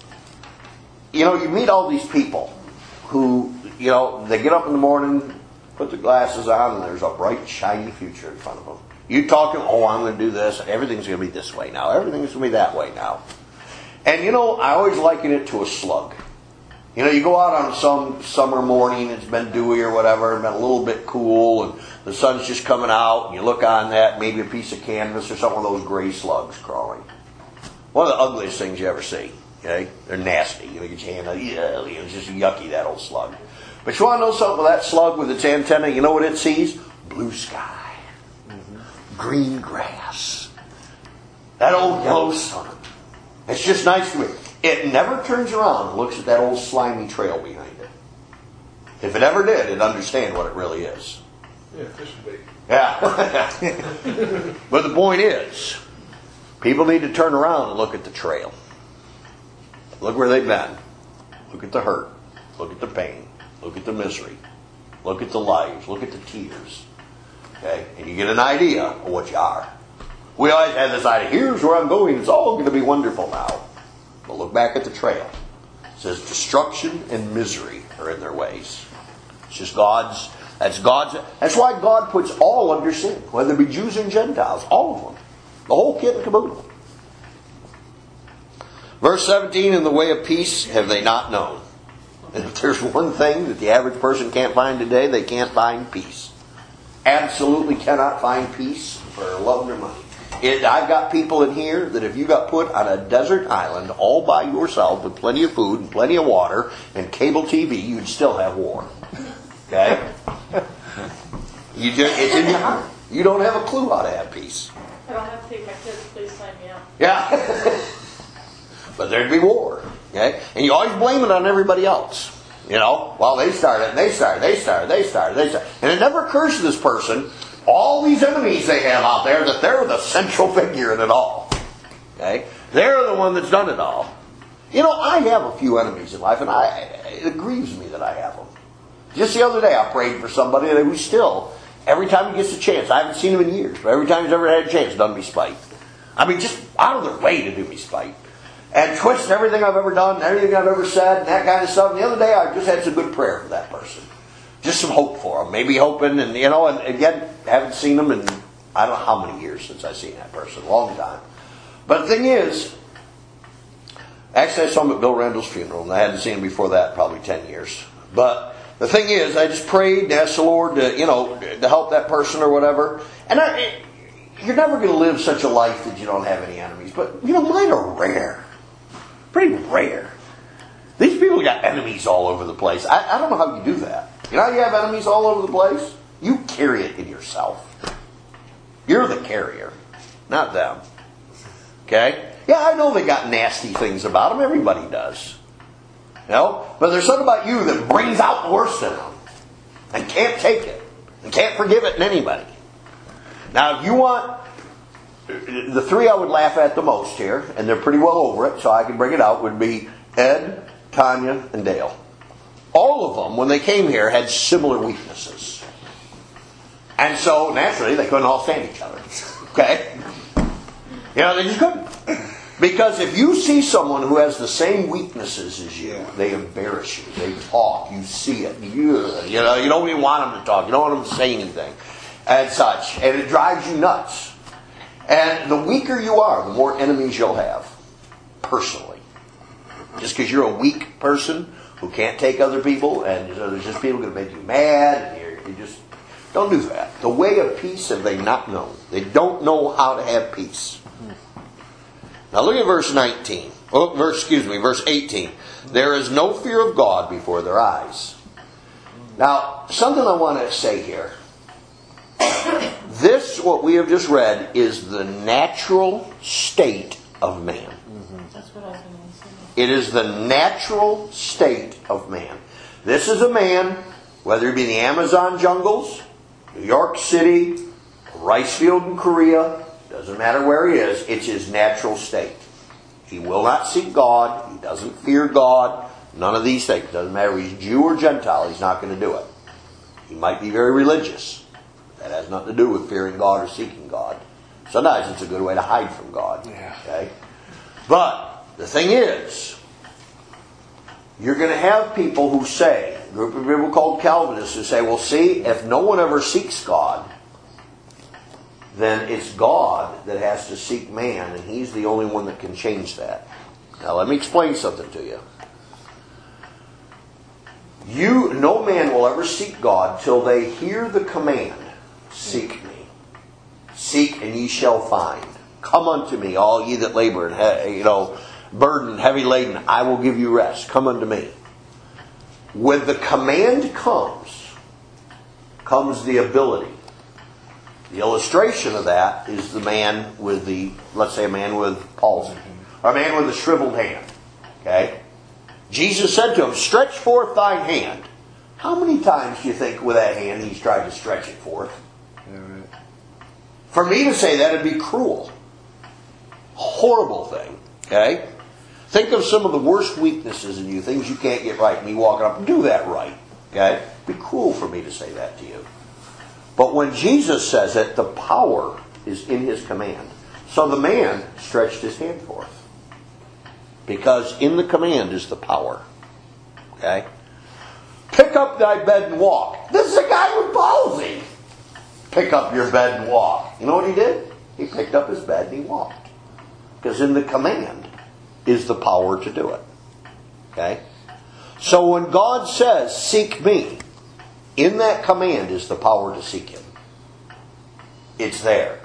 you know, you meet all these people who, you know, they get up in the morning, put their glasses on, and there's a bright, shiny future in front of them. You talk to them, oh, I'm going to do this. Everything's going to be this way now. Everything's going to be that way now. And, you know, I always liken it to a slug. You know, you go out on some summer morning, it's been dewy or whatever, it's been a little bit cool, and the sun's just coming out, and you look on that, maybe a piece of canvas or something, one of those gray slugs crawling. One of the ugliest things you ever see. Okay? They're nasty. You know, get your hand out, yeah, it's just yucky, that old slug. But you want to know something with that slug with its antenna? You know what it sees? Blue sky. Mm-hmm. Green grass. That old yellow sun. It's just nice to me. It never turns around and looks at that old slimy trail behind it. If it ever did, it'd understand what it really is. Yeah, fishing bait. Yeah. But the point is, people need to turn around and look at the trail. Look where they've been. Look at the hurt. Look at the pain. Look at the misery. Look at the lives. Look at the tears. Okay? And you get an idea of what you are. We always had this idea, here's where I'm going, it's all going to be wonderful now. But look back at the trail. It says destruction and misery are in their ways. It's just God's, that's God's, that's why God puts all under sin, whether it be Jews and Gentiles, all of them. The whole kit and caboodle. Verse seventeen, in the way of peace have they not known. And if there's one thing that the average person can't find today, they can't find peace. Absolutely cannot find peace for love nor money. It, I've got people in here that if you got put on a desert island all by yourself with plenty of food and plenty of water and cable T V, you'd still have war. Okay? You just, it's in your heart. You don't have a clue how to have peace. I don't have to take my kids, please sign me up. Yeah. But there'd be war. Okay? And you always blame it on everybody else. You know? Well, they started, they started, they started, they started, they started. And it never occurs to this person, all these enemies they have out there, that they're the central figure in it all. Okay? They're the one that's done it all. You know, I have a few enemies in life, and I, it grieves me that I have them. Just the other day, I prayed for somebody who still, every time he gets a chance, I haven't seen him in years, but every time he's ever had a chance, done me spite. I mean, just out of their way to do me spite. And twist everything I've ever done, everything I've ever said, and that kind of stuff. And the other day, I just had some good prayer for that person. Just some hope for them. Maybe hoping, and you know, and again, haven't seen them in, I don't know how many years since I've seen that person. A long time. But the thing is, actually I saw him at Bill Randall's funeral, and I hadn't seen him before that, probably ten years. But the thing is, I just prayed and asked the Lord to, you know, to help that person or whatever. And I, you're never going to live such a life that you don't have any enemies. But, you know, mine are rare. Pretty rare. These people got enemies all over the place. I, I don't know how you do that. You know how you have enemies all over the place? You carry it in yourself. You're the carrier, not them. Okay? Yeah, I know they got nasty things about them. Everybody does. You know? But there's something about you that brings out the worst in them. And can't take it. And can't forgive it in anybody. Now, if you want... The three I would laugh at the most here, and they're pretty well over it, so I can bring it out, would be Ed, Tanya, and Dale. All of them, when they came here, had similar weaknesses. And so, naturally, they couldn't all stand each other. Okay? You know, they just couldn't. Because if you see someone who has the same weaknesses as you, they embarrass you. They talk. You see it. You, you know, you don't even want them to talk. You don't want them to say anything. And such. And it drives you nuts. And the weaker you are, the more enemies you'll have. Personally. Just because you're a weak person who can't take other people, and you know, there's just people going to make you mad, and you're, you just... Don't do that. The way of peace have they not known. They don't know how to have peace. Now look at verse nineteen. Oh, verse, excuse me, verse eighteen. There is no fear of God before their eyes. Now, something I want to say here. This, what we have just read, is the natural state of man. That's what I was going to say. It is the natural state of man. This is a man, whether it be in the Amazon jungles, New York City, rice field in Korea, doesn't matter where he is, it's his natural state. He will not seek God, he doesn't fear God, none of these things. Doesn't matter if he's Jew or Gentile, he's not going to do it. He might be very religious. That has nothing to do with fearing God or seeking God. Sometimes it's a good way to hide from God. Okay? But the thing is, you're going to have people who say, a group of people called Calvinists who say, well, see, if no one ever seeks God, then it's God that has to seek man, and He's the only one that can change that. Now, let me explain something to you. You, no man will ever seek God till they hear the command, seek me. Seek and ye shall find. Come unto me, all ye that labor and he, you know, burden, heavy laden, I will give you rest. Come unto me. When the command comes, comes the ability. The illustration of that is the man with the, let's say a man with palsy, or a man with a shriveled hand. Okay? Jesus said to him, stretch forth thine hand. How many times do you think with that hand he's tried to stretch it forth? Yeah, right. For me to say that would be cruel. Horrible thing. Okay? Think of some of the worst weaknesses in you, things you can't get right, me walking up, do that right. Okay? It'd be cruel for me to say that to you. But when Jesus says it, the power is in His command. So the man stretched his hand forth. Because in the command is the power. Okay? Pick up thy bed and walk. This is a guy with palsy. Pick up your bed and walk. You know what he did? He picked up his bed and he walked. Because in the command is the power to do it. Okay? So when God says, seek me, in that command is the power to seek Him. It's there.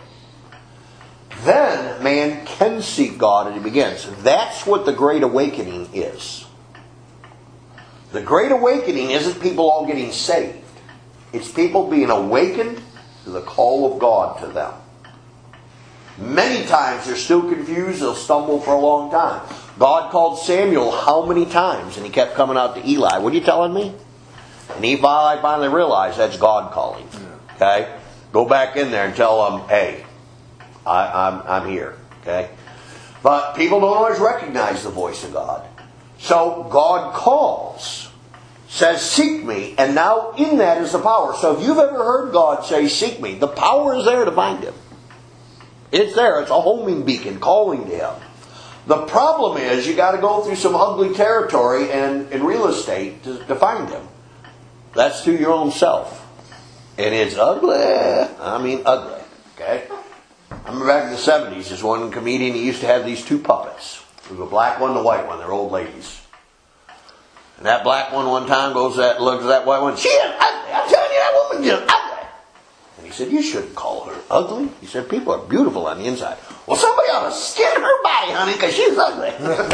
Then man can seek God and he begins. That's what the Great Awakening is. The Great Awakening isn't people all getting saved. It's people being awakened to the call of God to them. Many times they're still confused. They'll stumble for a long time. God called Samuel how many times? And he kept coming out to Eli. What are you telling me? And he finally realized that's God calling. Okay? Go back in there and tell them, hey, I, I'm, I'm here. Okay? But people don't always recognize the voice of God. So God calls, says, seek me, and now in that is the power. So if you've ever heard God say, seek me, the power is there to find Him. It's there. It's a homing beacon calling to Him. The problem is you got to go through some ugly territory and in real estate to, to find Him. That's through your own self. And it's ugly. I mean ugly. Okay? I remember back in the seventies, this one comedian, he used to have these two puppets. There was a black one and a white one. They're old ladies. And that black one one time goes that looks at that white one. She is ugly. I'm telling you, that woman is ugly. And he said, you shouldn't call her ugly. He said, people are beautiful on the inside. Well, somebody ought to skin her body, honey, because she's ugly.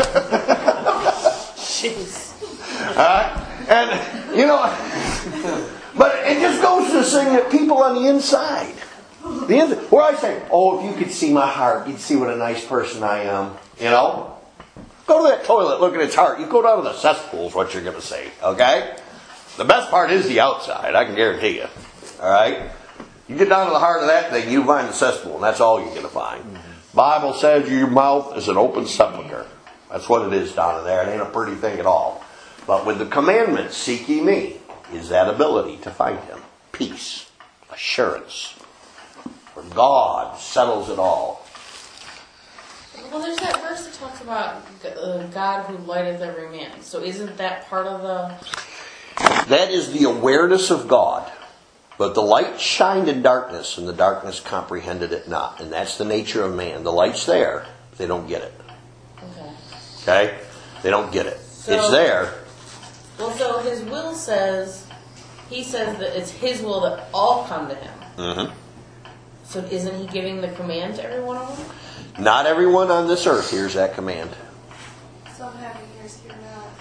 Jeez. Alright? And, you know, but it just goes to saying that people on the inside. The inside. Where I say, oh, if you could see my heart, you'd see what a nice person I am. You know? Go to that toilet, look at its heart. You go down to the cesspool is what you're going to see. Okay? The best part is the outside, I can guarantee you. Alright? You get down to the heart of that thing, you find the cesspool, and that's all you're going to find. Mm-hmm. Bible says your mouth is an open sepulcher. That's what it is down in there. It ain't a pretty thing at all. But with the commandments, seek ye me, is that ability to find Him. Peace. Assurance. For God settles it all. Well, there's that verse that talks about uh, God who lighteth every man. So isn't that part of the... That is the awareness of God. But the light shined in darkness, and the darkness comprehended it not. And that's the nature of man. The light's there, but they don't get it. Okay. Okay? They don't get it. So, it's there. Well, so His will says, He says that it's His will that all come to Him. Mm-hmm. So isn't He giving the command to every one of them? Not everyone on this earth hears that command. Some have ears hear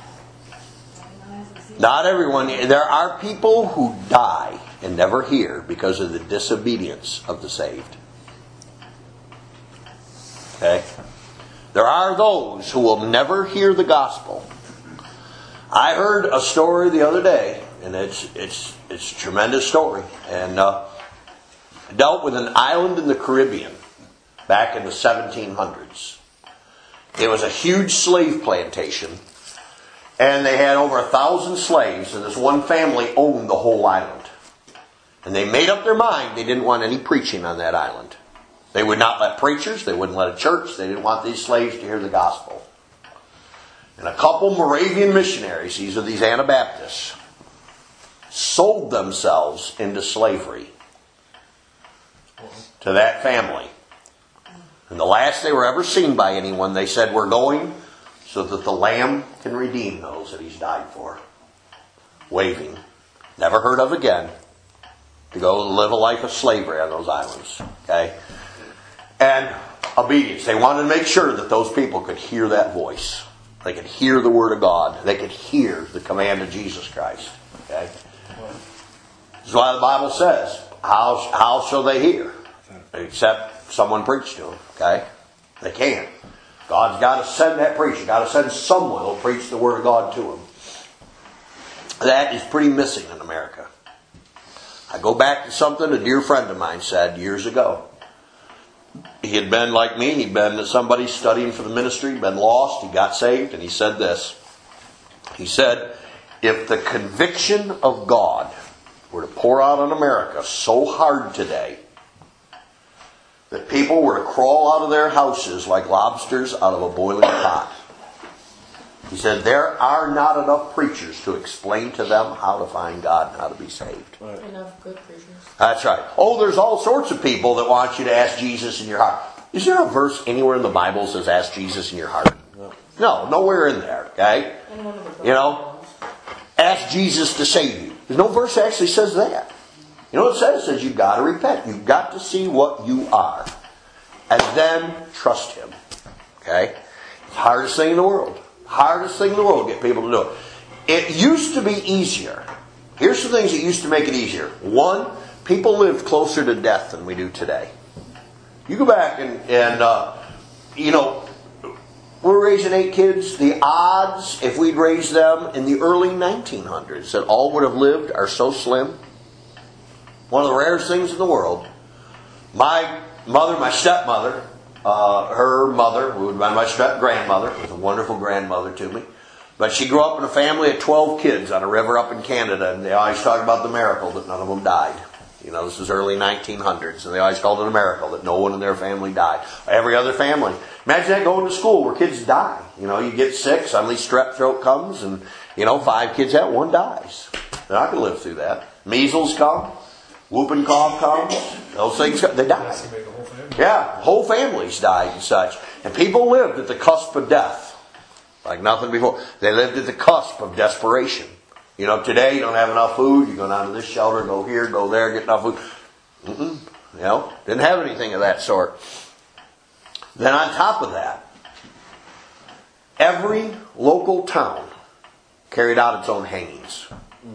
not. Not everyone. There are people who die and never hear because of the disobedience of the saved. Okay? There are those who will never hear the gospel. I heard a story the other day, and it's it's it's a tremendous story, and uh, dealt with an island in the Caribbean back in the seventeen hundreds. It was a huge slave plantation, and they had over a thousand slaves, and this one family owned the whole island. And they made up their mind they didn't want any preaching on that island. They would not let preachers, they wouldn't let a church, they didn't want these slaves to hear the gospel. And a couple Moravian missionaries, these are these Anabaptists, sold themselves into slavery to that family. And the last they were ever seen by anyone, they said, we're going so that the Lamb can redeem those that He's died for. Waving. Never heard of again. To go live a life of slavery on those islands. Okay? And obedience. They wanted to make sure that those people could hear that voice. They could hear the Word of God. They could hear the command of Jesus Christ. Okay? This is why the Bible says, how, how shall they hear? Except someone preach to them. Okay? They can't. God's got to send that preacher. Got to send someone who'll preach the Word of God to them. That is pretty missing in America. I go back to something a dear friend of mine said years ago. He had been like me. He'd been somebody studying for the ministry, been lost. He got saved, and he said this. He said, if the conviction of God were to pour out on America so hard today that people were to crawl out of their houses like lobsters out of a boiling pot. He said, there are not enough preachers to explain to them how to find God and how to be saved. Right. Enough good preachers. That's right. Oh, there's all sorts of people that want you to ask Jesus in your heart. Is there a verse anywhere in the Bible that says ask Jesus in your heart? No, no nowhere in there. Okay? You know, ask Jesus to save you. There's no verse that actually says that. You know what it says? It says you've got to repent. You've got to see what you are. And then trust Him. Okay? It's the hardest thing in the world. Hardest thing in the world to get people to do it. It used to be easier. Here's some things that used to make it easier. One, people lived closer to death than we do today. You go back and, and uh, you know, we're raising eight kids. The odds, if we'd raised them in the early nineteen hundreds, that all would have lived are so slim. One of the rarest things in the world. My mother, my stepmother, uh, her mother, who would be my step-grandmother, was a wonderful grandmother to me. But she grew up in a family of twelve kids on a river up in Canada, and they always talked about the miracle that none of them died. You know, this is early nineteen hundreds, and they always called it a miracle that no one in their family died. Every other family. Imagine that going to school where kids die. You know, you get sick, suddenly strep throat comes, and, you know, five kids out, one dies. They're not going to live through that. Measles come, whooping cough comes, those things come, they die. Yeah, whole families died and such. And people lived at the cusp of death. Like nothing before. They lived at the cusp of desperation. You know, today you don't have enough food, you go down to this shelter, go here, go there, get enough food. Mm-mm. You know, didn't have anything of that sort. Then on top of that, every local town carried out its own hangings.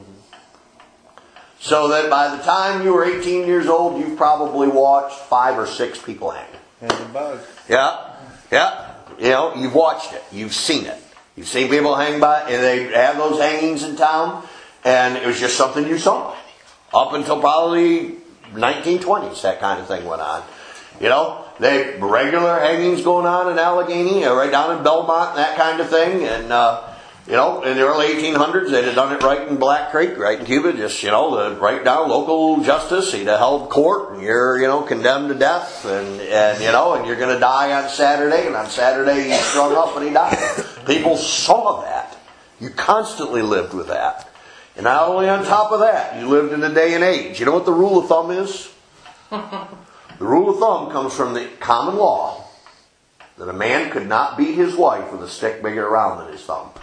So that by the time you were eighteen years old, you've probably watched five or six people hang. And the bug. Yeah, yeah. You know, you've watched it. You've seen it. You've seen people hang by, and they have those hangings in town, and it was just something you saw. Up until probably nineteen twenties, that kind of thing went on. You know, they regular hangings going on in Allegheny, right down in Belmont, and that kind of thing, and uh, you know, in the early eighteen hundreds, they'd have done it right in Black Creek, right in Cuba, just, you know, the, right down local justice. He'd have held court, and you're, you know, condemned to death, and, and you know, and you're going to die on Saturday, and on Saturday he's strung up and he died. People saw that. You constantly lived with that. And not only on top of that, you lived in a day and age. You know what the rule of thumb is? The rule of thumb comes from the common law that a man could not beat his wife with a stick bigger around than his thumb.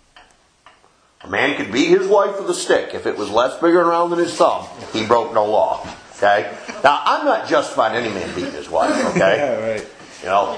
A man could beat his wife with a stick. If it was less bigger around than his thumb, he broke no law. Okay? Now, I'm not justifying any man beating his wife, okay? Yeah, right. You know,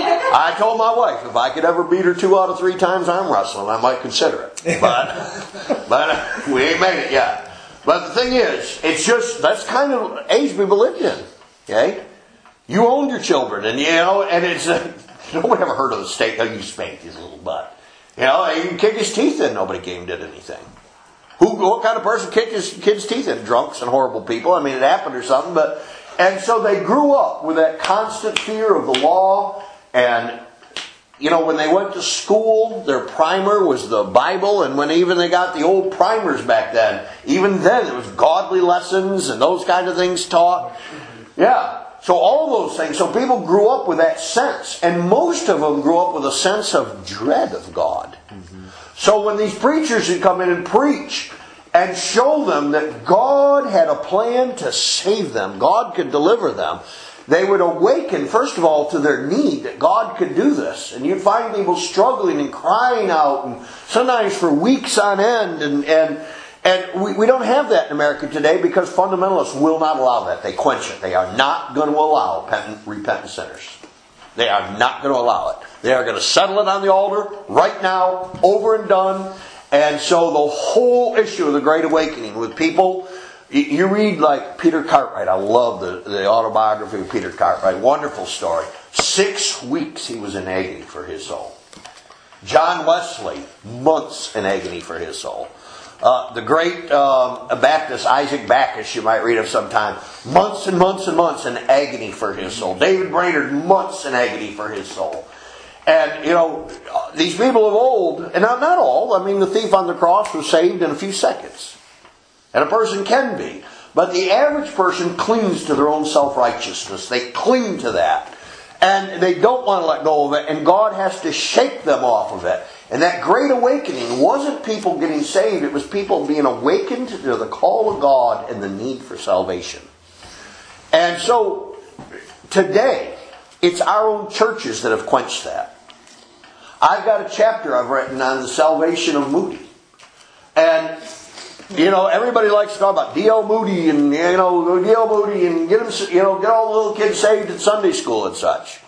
I told my wife if I could ever beat her two out of three times arm wrestling, I might consider it. But, but uh, we ain't made it yet. But the thing is, it's just, that's kind of age people lived in. Okay? You owned your children, and you know, and it's, uh, nobody ever heard of the state, oh, you spanked his little butt. You know, you can kick his teeth in, nobody came and did anything. Who, what kind of person kicked his kid's teeth in? Drunks and horrible people. I mean, it happened or something, but, and so they grew up with that constant fear of the law, and, you know, when they went to school, their primer was the Bible, and when even they got the old primers back then, even then it was godly lessons and those kind of things taught. Yeah. So all those things. So people grew up with that sense. And most of them grew up with a sense of dread of God. Mm-hmm. So when these preachers would come in and preach and show them that God had a plan to save them, God could deliver them, they would awaken, first of all, to their need that God could do this. And you'd find people struggling and crying out, and sometimes for weeks on end, and and And we, we don't have that in America today because fundamentalists will not allow that. They quench it. They are not going to allow repentant, repentant sinners. They are not going to allow it. They are going to settle it on the altar right now, over and done. And so the whole issue of the Great Awakening with people, you, you read like Peter Cartwright. I love the, the autobiography of Peter Cartwright. Wonderful story. Six weeks he was in agony for his soul. John Wesley, months in agony for his soul. Uh, the great um, Baptist, Isaac Backus, you might read of sometime, months and months and months in agony for his soul. David Brainerd, months in agony for his soul. And, you know, these people of old, and not, not all, I mean, the thief on the cross was saved in a few seconds. And a person can be. But the average person clings to their own self-righteousness. They cling to that. And they don't want to let go of it. And God has to shake them off of it. And that great awakening wasn't people getting saved. It was people being awakened to the call of God and the need for salvation. And so, today, it's our own churches that have quenched that. I've got a chapter I've written on the salvation of Moody. And, you know, everybody likes to talk about D L Moody and, you know, D L Moody and get them, you know, get all the little kids saved at Sunday school and such.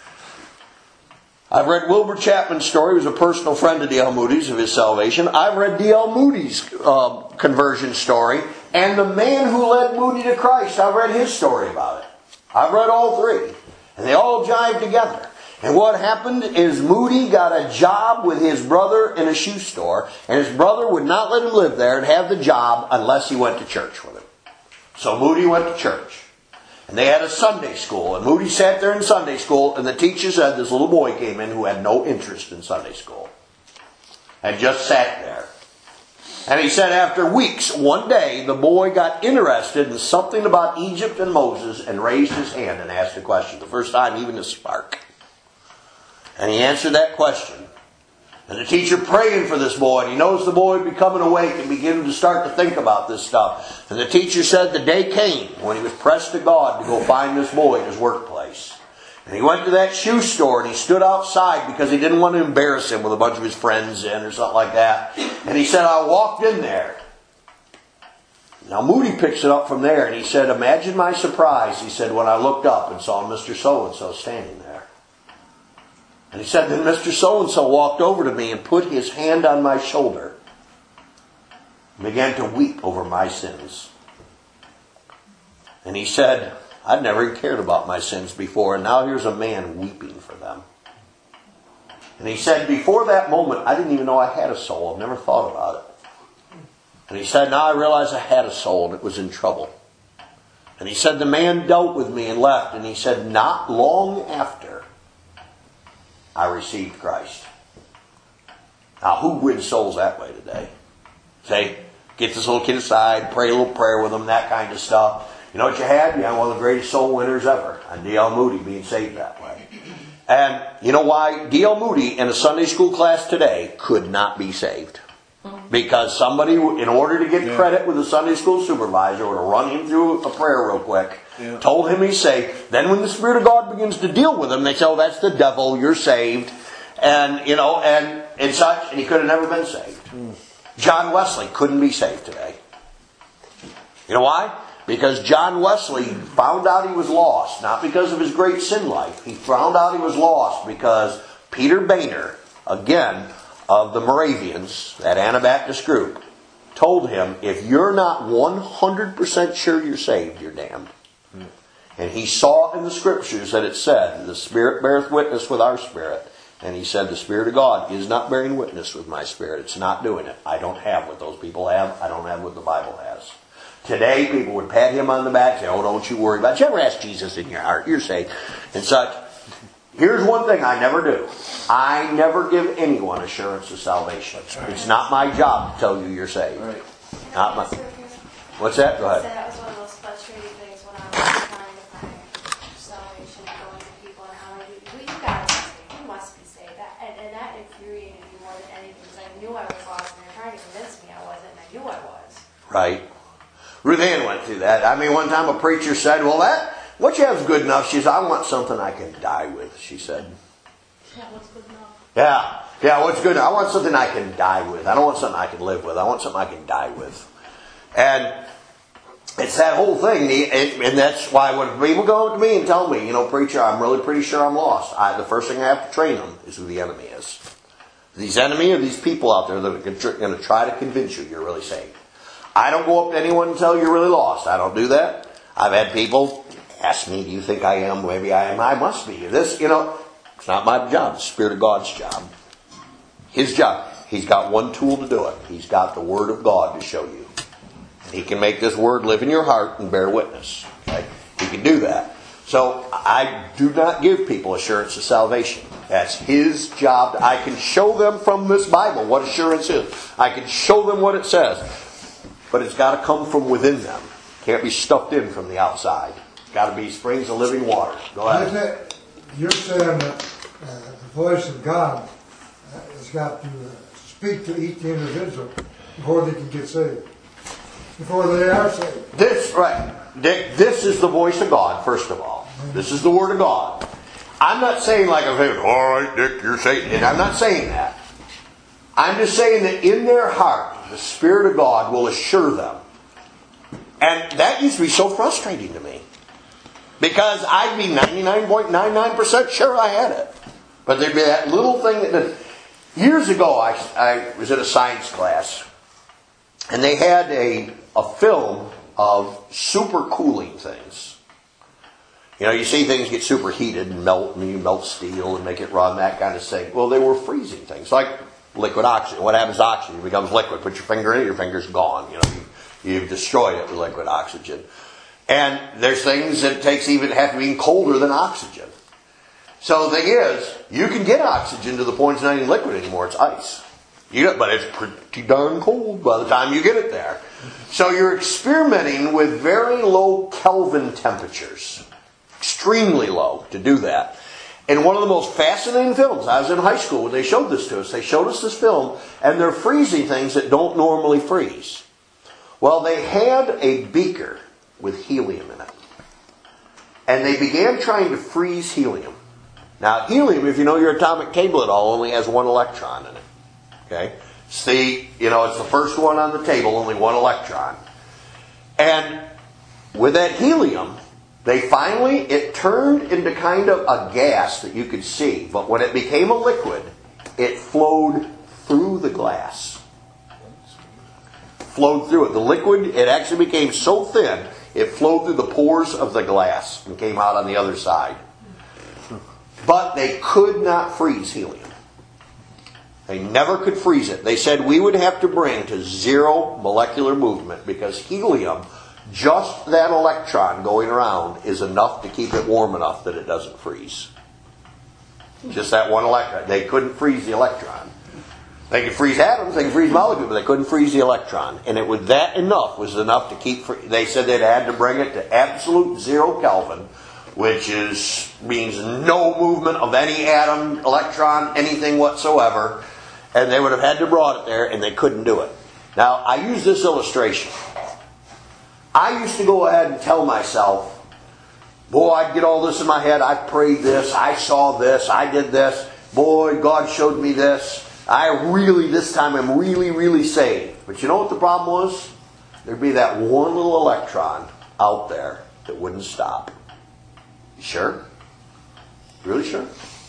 I've read Wilbur Chapman's story. He was a personal friend of D L Moody's of his salvation. I've read D L Moody's uh, conversion story. And the man who led Moody to Christ, I've read his story about it. I've read all three. And they all jive together. And what happened is Moody got a job with his brother in a shoe store. And his brother would not let him live there and have the job unless he went to church with him. So Moody went to church. And they had a Sunday school. And Moody sat there in Sunday school, and the teacher said this little boy came in who had no interest in Sunday school. And just sat there. And he said after weeks, one day, the boy got interested in something about Egypt and Moses and raised his hand and asked a question. The first time even to spark. And he answered that question. And the teacher praying for this boy, and he knows the boy becoming awake and beginning to start to think about this stuff. And the teacher said the day came when he was pressed to God to go find this boy in his workplace. And he went to that shoe store and he stood outside because he didn't want to embarrass him with a bunch of his friends in or something like that. And he said, I walked in there. Now Moody picks it up from there and he said, imagine my surprise, he said, when I looked up and saw Mister So-and-so standing there. And he said, then Mister So-and-so walked over to me and put his hand on my shoulder and began to weep over my sins. And he said, I'd never even cared about my sins before, and now here's a man weeping for them. And he said, before that moment, I didn't even know I had a soul. I've never thought about it. And he said, now I realize I had a soul and it was in trouble. And he said, the man dealt with me and left. And he said, not long after, I received Christ. Now, who wins souls that way today? Say, get this little kid aside, pray a little prayer with them, that kind of stuff. You know what you had? You had one of the greatest soul winners ever. And D L Moody being saved that way. And you know why? D L Moody in a Sunday school class today could not be saved. Because somebody, in order to get yeah. credit with the Sunday school supervisor, or to run him through a prayer real quick, yeah. told him he's saved. Then when the Spirit of God begins to deal with him, they say, oh, that's the devil, you're saved. And, you know, and, and such. And he could have never been saved. Mm. John Wesley couldn't be saved today. You know why? Because John Wesley found out he was lost. Not because of his great sin life. He found out he was lost because Peter Boehner, again, of the Moravians, that Anabaptist group, told him, if you're not one hundred percent sure you're saved, you're damned. Mm. And he saw in the Scriptures that it said, the Spirit beareth witness with our spirit. And he said, the Spirit of God is not bearing witness with my spirit. It's not doing it. I don't have what those people have. I don't have what the Bible has. Today, people would pat him on the back and say, oh, don't you worry about it. You ever ask Jesus in your heart? You're saved. And such. Here's one thing I never do. I never give anyone assurance of salvation. Right. It's not my job to tell you you're saved. Right. Not my. What's that? Go ahead. That was one of those frustrating things when I was trying to find salvation, going to people and how I do. Well, you got to be saved. You must be saved. That, and, and that infuriated me more than anything because I knew I was lost and they're trying to convince me I wasn't, and I knew I was. Right. Ruth Ann went through that. I mean, one time a preacher said, well, that, what you have is good enough. She said, I want something I can die with, she said. Yeah, what's good enough? Yeah. Yeah, what's good enough? I want something I can die with. I don't want something I can live with. I want something I can die with. And it's that whole thing. And that's why when people go up to me and tell me, you know, preacher, I'm really pretty sure I'm lost. I, the first thing I have to train them is who the enemy is. These enemy are these people out there that are going to try to convince you you're really saved. I don't go up to anyone and tell you you're really lost. I don't do that. I've had people ask me, do you think I am? Maybe I am. I must be. This, you know, it's not my job. It's the Spirit of God's job. His job. He's got one tool to do it. He's got the Word of God to show you. And He can make this Word live in your heart and bear witness. Okay? He can do that. So I do not give people assurance of salvation. That's His job. I can show them from this Bible what assurance is. I can show them what it says. But it's got to come from within them. It can't be stuffed in from the outside. It's got to be springs of living water. Go ahead. You're saying that uh, the voice of God uh, has got to uh, speak to each individual before they can get saved. Before they are saved. This, right. Dick, this is the voice of God, first of all. This is the Word of God. I'm not saying like I'm saying, all right, Dick, you're saved. And I'm not saying that. I'm just saying that in their heart, the Spirit of God will assure them. And that used to be so frustrating to me. Because I'd be ninety-nine point nine nine percent sure I had it. But there'd be that little thing that... Years ago, I, I was in a science class. And they had a, a film of super cooling things. You know, you see things get super heated and melt, and you melt steel and make it run, that kind of thing. Well, they were freezing things. Like liquid oxygen. What happens to oxygen? It becomes liquid. Put your finger in it, your finger's gone. You know, you, you've destroyed it with liquid oxygen. And there's things that it takes even have to be colder than oxygen. So the thing is, you can get oxygen to the point it's not even liquid anymore. It's ice. You know, but it's pretty darn cold by the time you get it there. So you're experimenting with very low Kelvin temperatures. Extremely low to do that. And one of the most fascinating films, I was in high school when they showed this to us. They showed us this film, and they're freezing things that don't normally freeze. Well, they had a beaker with helium in it. And they began trying to freeze helium. Now, helium, if you know your atomic table at all, only has one electron in it. Okay? See, you know, it's the first one on the table, only one electron. And with that helium, they finally, it turned into kind of a gas that you could see. But when it became a liquid, it flowed through the glass. Flowed through it. The liquid, it actually became so thin, it flowed through the pores of the glass and came out on the other side. But they could not freeze helium. They never could freeze it. They said we would have to bring to zero molecular movement because helium, just that electron going around, is enough to keep it warm enough that it doesn't freeze. Just that one electron. They couldn't freeze the electron. They could freeze atoms, they could freeze molecules, but they couldn't freeze the electron. And it was that enough was enough to keep. They said they'd had to bring it to absolute zero Kelvin, which is means no movement of any atom, electron, anything whatsoever. And they would have had to brought it there, and they couldn't do it. Now, I use this illustration. I used to go ahead and tell myself, boy, I'd get all this in my head. I prayed this. I saw this. I did this. Boy, God showed me this. I really, this time, I'm really, really saved. But you know what the problem was? There'd be that one little electron out there that wouldn't stop. You sure? Really sure?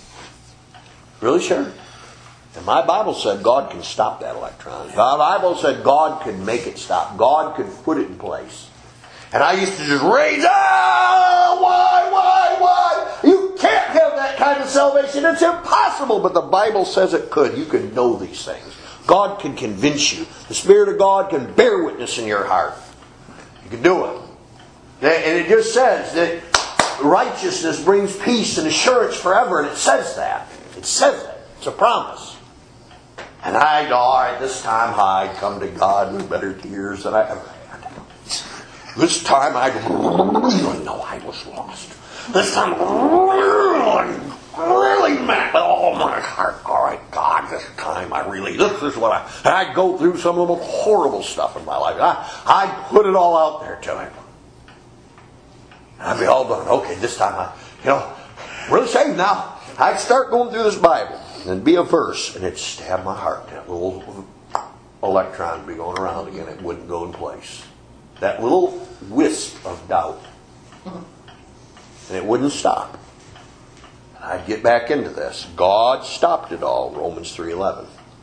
Really sure? And my Bible said God can stop that electron. My Bible said God could make it stop. God could put it in place. And I used to just rage, ah, why, why, why? You can't have that kind of salvation. It's impossible. But the Bible says it could. You can know these things. God can convince you. The Spirit of God can bear witness in your heart. You can do it. And it just says that righteousness brings peace and assurance forever. And it says that. It says that. It's a promise. And I'd, all right, this time I'd come to God with better tears than I ever had. This time I really know I was lost. This time really, really meant with all my heart. All right, God, this time I really, this is what I, and I'd go through some of the most horrible stuff in my life. I, I'd put it all out there to Him. And I'd be all done. Okay, this time I, you know, really saved now. I'd start going through this Bible. And be a verse, and it'd stab my heart. That little electron would be going around again. It wouldn't go in place. That little wisp of doubt. And it wouldn't stop. And I'd get back into this. God stopped it all, Romans three eleven.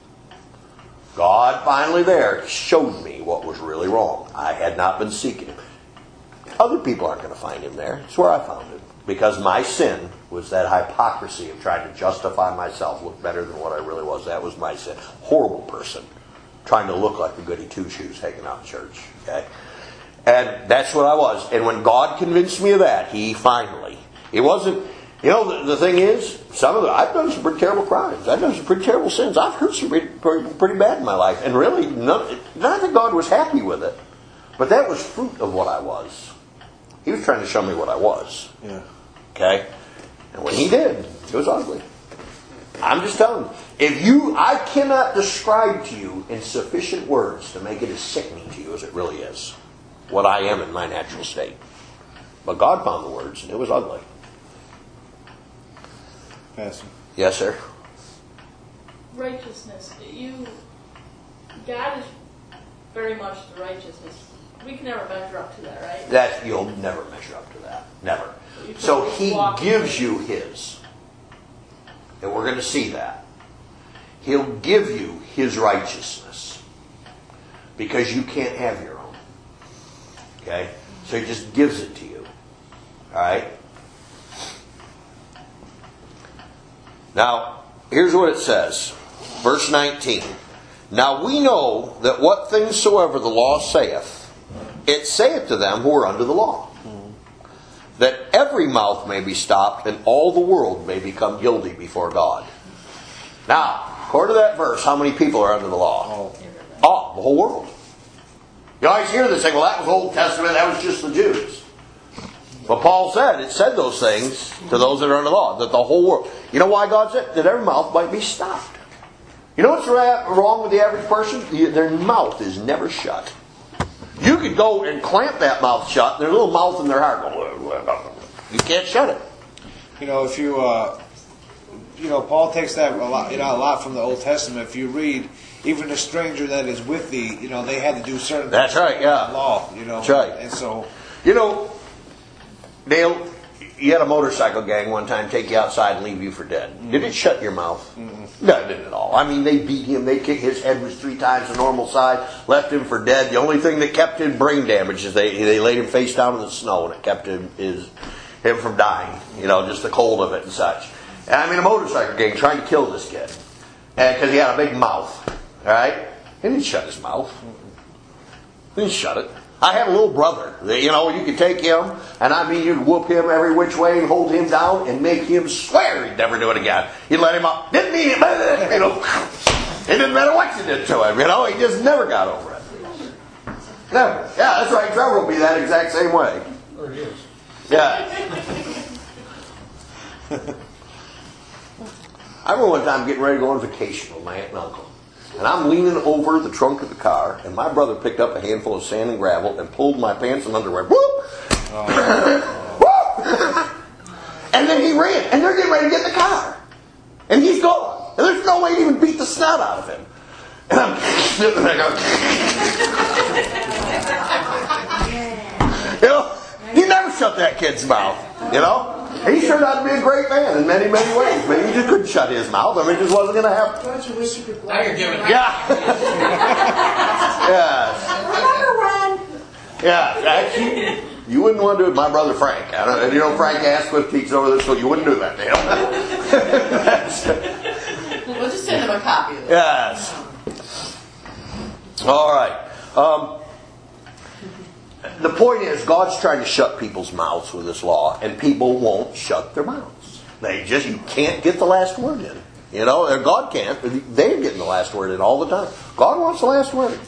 God finally there showed me what was really wrong. I had not been seeking Him. Other people aren't going to find Him there. It's where I found Him. Because my sin was that hypocrisy of trying to justify myself, look better than what I really was. That was my sin. Horrible person. Trying to look like a goody two-shoes hanging out in church. Okay? And that's what I was. And when God convinced me of that, He finally. It wasn't, you know, the, the thing is, some of the, I've done some pretty terrible crimes. I've done some pretty terrible sins. I've hurt some pretty, pretty, pretty bad in my life. And really, none, not that God was happy with it. But that was fruit of what I was. He was trying to show me what I was. Yeah. Okay? And when He did, it was ugly. I'm just telling you. If you, I cannot describe to you in sufficient words to make it as sickening to you as it really is. What I am in my natural state. But God found the words, and it was ugly. Pastor. Yes, sir. Righteousness. You, God is very much the righteousness. We can never measure up to that, right? That you'll never measure up to that. Never. So He gives you His. And we're going to see that. He'll give you His righteousness. Because you can't have your own. Okay? So He just gives it to you. Alright? Now, here's what it says. Verse nineteen. Now we know that what things soever the law saith, it saith to them who are under the law. that every mouth may be stopped and all the world may become guilty before God. Now, according to that verse, how many people are under the law? Oh, the whole world. You always hear this thing, well, that was Old Testament, that was just the Jews. But Paul said, it said those things to those that are under the law, that the whole world. You know why God said? That every mouth might be stopped. You know what's wrong with the average person? Their mouth is never shut. You could go and clamp that mouth shut, there's a little mouth in their heart going, you can't shut it. You know, if you, uh, you know, Paul takes that a lot, you know, a lot from the Old Testament. If you read, even a stranger that is with thee, you know, they had to do certain That's things right, yeah. law, you know. That's right. And so, you know, Dale, you had a motorcycle gang one time take you outside and leave you for dead. Did it shut your mouth? Mm-hmm. No, it didn't at all. I mean, they beat him. They kicked his head was three times the normal size, left him for dead. The only thing that kept him brain damage is they they laid him face down in the snow, and it kept him his him from dying. You know, just the cold of it and such. And I mean, a motorcycle gang trying to kill this kid because he had a big mouth. All right, he didn't shut his mouth. He didn't shut it. I had a little brother. You know, you could take him, and I mean, you'd whoop him every which way and hold him down and make him swear he'd never do it again. You'd let him up. Didn't mean it. You know, it didn't matter what you did to him. You know, he just never got over it. Never. Yeah, that's right. Trevor will be that exact same way. There he is. Yeah. I remember one time getting ready to go on vacation with my aunt and uncle. And I'm leaning over the trunk of the car, and my brother picked up a handful of sand and gravel and pulled my pants and underwear. Whoop! Oh. Whoop! And then he ran, and they're getting ready to get in the car. And he's gone. And there's no way to even beat the snot out of him. And I'm sitting there going, you know, he never shut that kid's mouth, you know? He turned out to be a great man in many, many ways, but he just couldn't shut his mouth. I mean, it just wasn't going to happen. Don't you wish you could Now you're giving it. Yeah. Yes. Remember when? Yeah. Actually, you wouldn't want to do it with my brother Frank. I don't, you know, Frank Asquith teaches over there, so you wouldn't do that to him. We'll just send him a copy of it. Yes. All right. Um, the point is, God's trying to shut people's mouths with this law, and people won't shut their mouths. They just, you can't get the last word in. You know, or God can't. They're getting the last word in all the time. God wants the last word.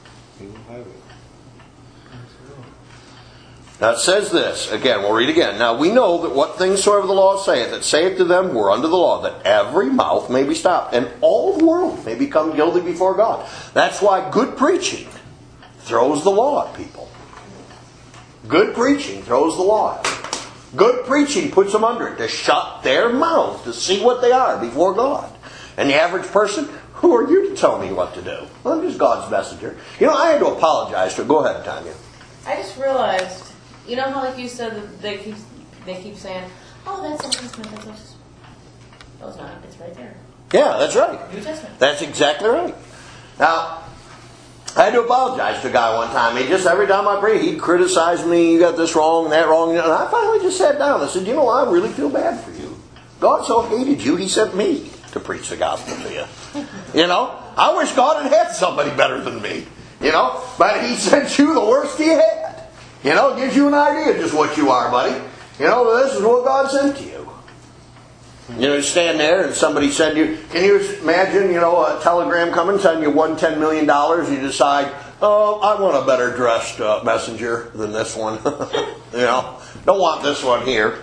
Now it says this, again, we'll read again. Now we know that what things soever the law saith, that saith to them who are under the law, that every mouth may be stopped, and all the world may become guilty before God. That's why good preaching throws the law at people. Good preaching throws the law at them. Good preaching puts them under it, to shut their mouth, to see what they are before God. And the average person, who are you to tell me what to do? Well, I'm just God's messenger. You know, I had to apologize to her. Go ahead, Tanya. I just realized, you know how like you said that they keep they keep saying, oh, that's Old Testament, that's Old Testament. No, it's not. It's right there. Yeah, that's right. New Testament. That's exactly right. Now, I had to apologize to a guy one time. He just, every time I pray, he'd criticize me, you got this wrong and that wrong. And I finally just sat down and said, you know, I really feel bad for you. God so hated you, He sent me to preach the gospel to you. You know? I wish God had had somebody better than me. You know? But He sent you the worst He had. You know? Gives you an idea of just what you are, buddy. You know, this is what God sent to you. You know, you stand there and somebody send you, can you imagine, you know, a telegram coming, sending you one ten million dollars, you decide, oh, I want a better dressed uh, messenger than this one. You know, don't want this one here.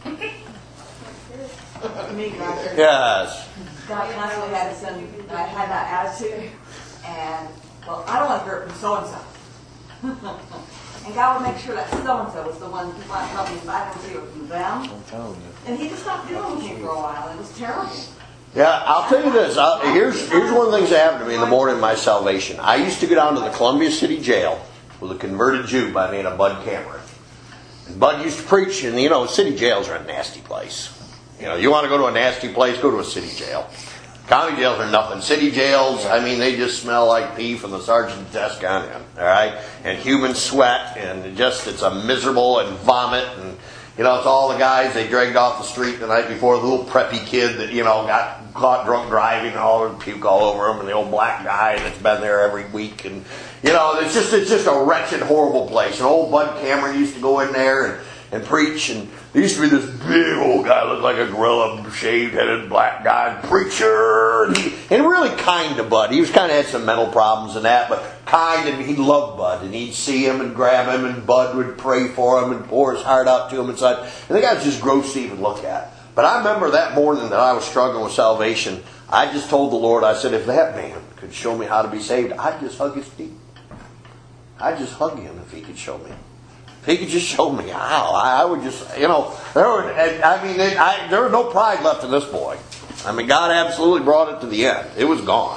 Me, Roger. Yes. God constantly had to send, I had that attitude, and, well, I don't want to hear it from so-and-so. And God would make sure that so-and-so was the one who wanted to help me, but I didn't hear it from them. I'm telling you. And he just stopped dealing with me for a while. It was terrible. Yeah, I'll tell you this. I'll, here's here's one of the things that happened to me in the morning of my salvation. I used to go down to the Columbia City Jail with a converted Jew by the name of Bud Cameron. And Bud used to preach, and you know, city jails are a nasty place. You know, you want to go to a nasty place, go to a city jail. County jails are nothing. City jails, I mean, they just smell like pee from the sergeant's desk on in. All right? And human sweat, and just, it's a miserable, and vomit, and, you know, it's all the guys they dragged off the street the night before, the little preppy kid that, you know, got caught drunk driving, and all the puke all over him, and the old black guy that's been there every week, and, you know, it's just, it's just a wretched, horrible place. And old Bud Cameron used to go in there, and, and preach. And there used to be this big old guy, looked like a gorilla, shaved-headed black guy, preacher. And, he, and really kind to Bud. He was kind of had some mental problems and that, but kind, and he loved Bud. And he'd see him and grab him, and Bud would pray for him and pour his heart out to him and such. And the guy was just gross to even look at. But I remember that morning that I was struggling with salvation, I just told the Lord, I said, if that man could show me how to be saved, I'd just hug his feet. I'd just hug him if he could show me. If he could just show me how, I would just, you know, there would, I mean, it, I, there was no pride left in this boy. I mean, God absolutely brought it to the end. It was gone.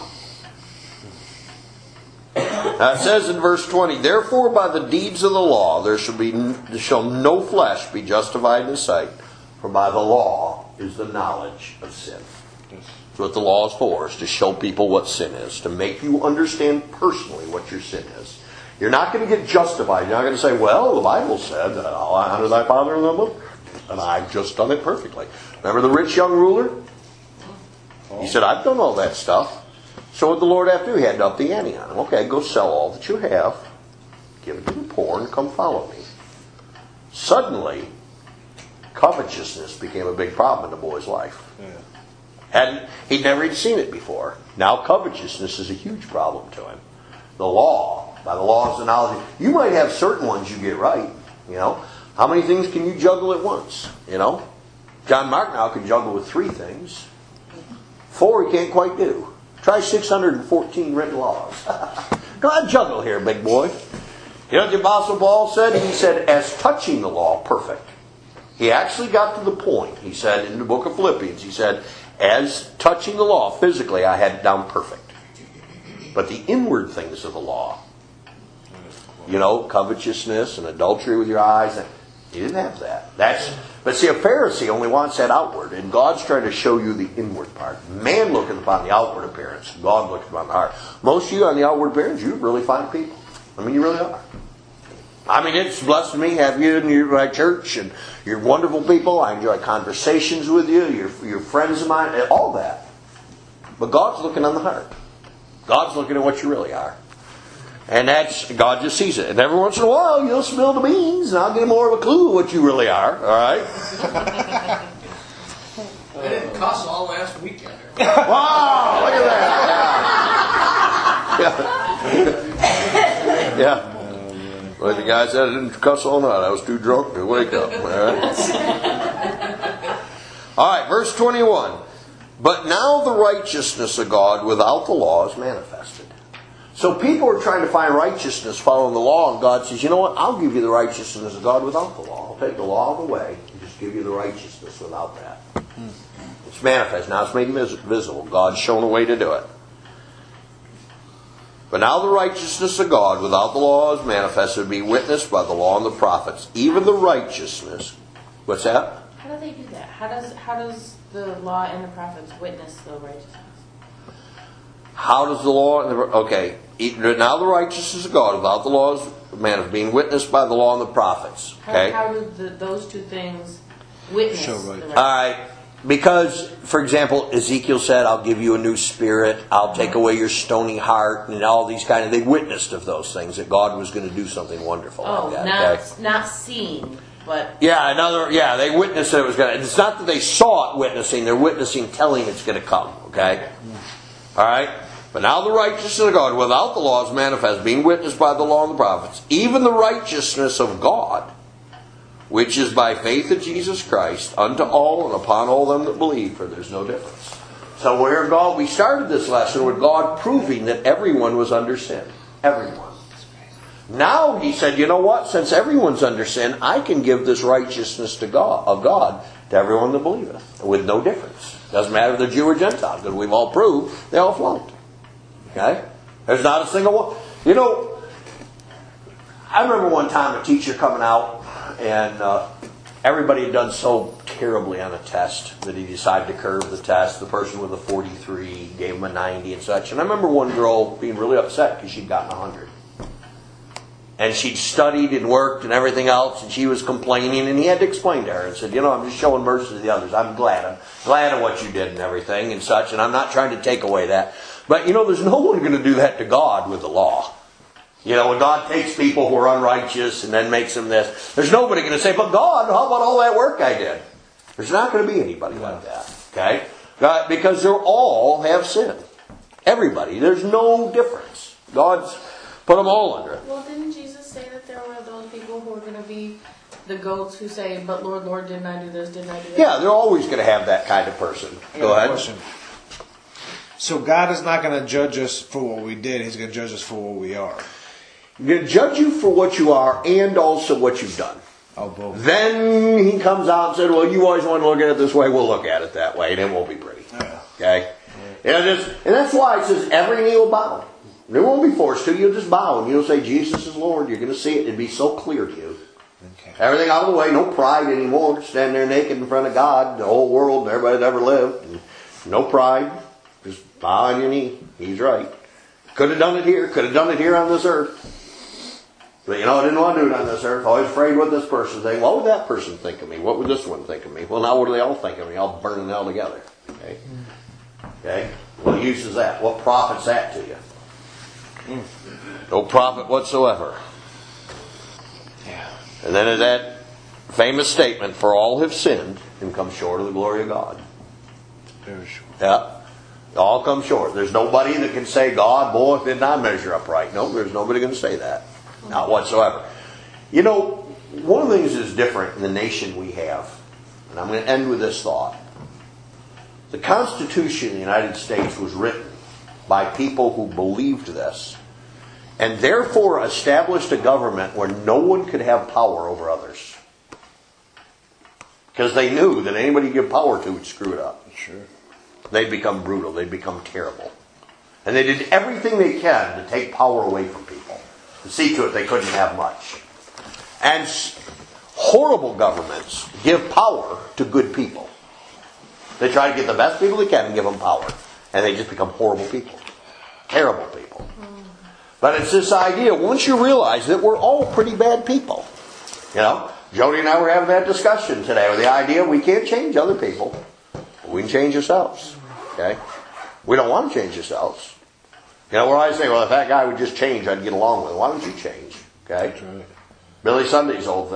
Now it says in verse twenty, therefore by the deeds of the law there shall be there shall no flesh be justified in his sight, for by the law is the knowledge of sin. That's what the law is for, is to show people what sin is, to make you understand personally what your sin is. You're not going to get justified. You're not going to say, well, the Bible said that I'll honor thy father and thy mother, and I've just done it perfectly. Remember the rich young ruler? He said, I've done all that stuff. So what did the Lord have to do? He had to up the ante on him. Okay, go sell all that you have, give it to the poor, and come follow me. Suddenly, covetousness became a big problem in the boy's life. Yeah. Hadn't, he'd never even seen it before. Now covetousness is a huge problem to him. The law, by the laws of knowledge, you might have certain ones you get right. You know, how many things can you juggle at once? You know, John Mark now can juggle with three things. Four he can't quite do. Try six hundred fourteen written laws. Go on, juggle here, big boy. You know what the Apostle Paul said? He said, as touching the law, perfect. He actually got to the point. He said in the book of Philippians, he said, as touching the law, physically, I had it down perfect. But the inward things of the law, you know, covetousness and adultery with your eyes, he didn't have that. That's, but see, a Pharisee only wants that outward, and God's trying to show you the inward part. Man looking upon the outward appearance, God looking upon the heart. Most of you on the outward appearance, you're really fine people. I mean, you really are. I mean, it's blessed me, have you in your my church, and you're wonderful people. I enjoy conversations with you. You're, you're friends of mine, all that. But God's looking on the heart. God's looking at what you really are. And that's, God just sees it. And every once in a while, you'll spill the beans, and I'll get more of a clue what you really are. All right? I didn't cuss all last weekend. Wow! Look at that. Yeah. Yeah. Like the guy said, I didn't cuss all night. I was too drunk to wake up. All right? All right, verse twenty-one. But now the righteousness of God without the law is manifested. So people are trying to find righteousness following the law, and God says, you know what? I'll give you the righteousness of God without the law. I'll take the law out of the way and just give you the righteousness without that. It's manifest. Now it's made visible. God's shown a way to do it. But now the righteousness of God without the law is manifested, to be witnessed by the law and the prophets. Even the righteousness. What's that? How do they do that? How does how does the law and the prophets witness the righteousness? How does the law and the okay? Now the righteousness of God without the law is man being witnessed by the law and the prophets. Okay. How, how do the, those two things witness Show the right. righteousness? All right. Because, for example, Ezekiel said, I'll give you a new spirit, I'll take away your stony heart, and all these kind of, they witnessed of those things, that God was going to do something wonderful Oh, like that. not Okay? not seen, but Yeah, another, yeah, they witnessed that it was going to, it's not that they saw it witnessing, they're witnessing, telling it's going to come, okay? All right? But now the righteousness of God without the law is manifest, being witnessed by the law and the prophets, even the righteousness of God, which is by faith of Jesus Christ, unto all and upon all them that believe, for there's no difference. So where God, we started this lesson with God proving that everyone was under sin. Everyone. Now he said, you know what? Since everyone's under sin, I can give this righteousness to God of God to everyone that believeth, with no difference. Doesn't matter if they're Jew or Gentile, because we've all proved they all flunked. Okay? There's not a single one. You know, I remember one time a teacher coming out, and uh, everybody had done so terribly on a test that he decided to curve the test. The person with a forty-three gave him a ninety and such. And I remember one girl being really upset because she'd gotten a one hundred. And she'd studied and worked and everything else, and she was complaining, and he had to explain to her and said, you know, I'm just showing mercy to the others. I'm glad. I'm glad of what you did and everything and such, and I'm not trying to take away that. But, you know, there's no one going to do that to God with the law. You know, when God takes people who are unrighteous and then makes them this, there's nobody going to say, but God, how about all that work I did? There's not going to be anybody like that. Okay? God, because they all have sinned. Everybody. There's no difference. God's put them all under it. Well, didn't Jesus say that there were those people who are going to be the goats who say, but Lord, Lord, didn't I do this, didn't I do that? Yeah, they're always going to have that kind of person. I Go got a ahead. question. So God is not going to judge us for what we did. He's going to judge us for what we are. He's going to judge you for what you are and also what you've done. Oh, both. Then he comes out and said, well, you always want to look at it this way, we'll look at it that way, and it won't be pretty. Yeah. Okay? And, just, and that's why it says every knee will bow. They won't be forced to. You'll just bow and you'll say, Jesus is Lord. You're going to see it. It'll be so clear to you. Okay. Everything out of the way. No pride anymore. Stand there naked in front of God, the whole world, and everybody that ever lived. And no pride. Just bow on your knee. He's right. Could have done it here. Could have done it here on this earth. But you know, I didn't want to do it on this earth. Always afraid what this person think. What would that person think of me? What would this one think of me? Well, now what do they all think of me? I'll burn them all together. Okay? Okay? What use is that? What profit's that to you? No profit whatsoever. Yeah. And then is that famous statement, for all have sinned and come short of the glory of God. Very sure. Yeah. All come short. There's nobody that can say, God, boy, did not measure up right. No, there's nobody going to say that. Not whatsoever. You know, one of the things that's different in the nation we have, and I'm going to end with this thought. The Constitution of the United States was written by people who believed this, and therefore established a government where no one could have power over others. Because they knew that anybody you give power to would screw it up. Sure. They'd become brutal. They'd become terrible. And they did everything they can to take power away from people. To see to it they couldn't have much. And horrible governments give power to good people. They try to get the best people they can and give them power. And they just become horrible people. Terrible people. But it's this idea, once you realize that we're all pretty bad people. You know, Jody and I were having that discussion today with the idea we can't change other people. We can change ourselves. Okay? We don't want to change ourselves. You know, where I say, well, if that guy would just change, I'd get along with him. Why don't you change? Okay? That's right. Billy Sunday's old thing.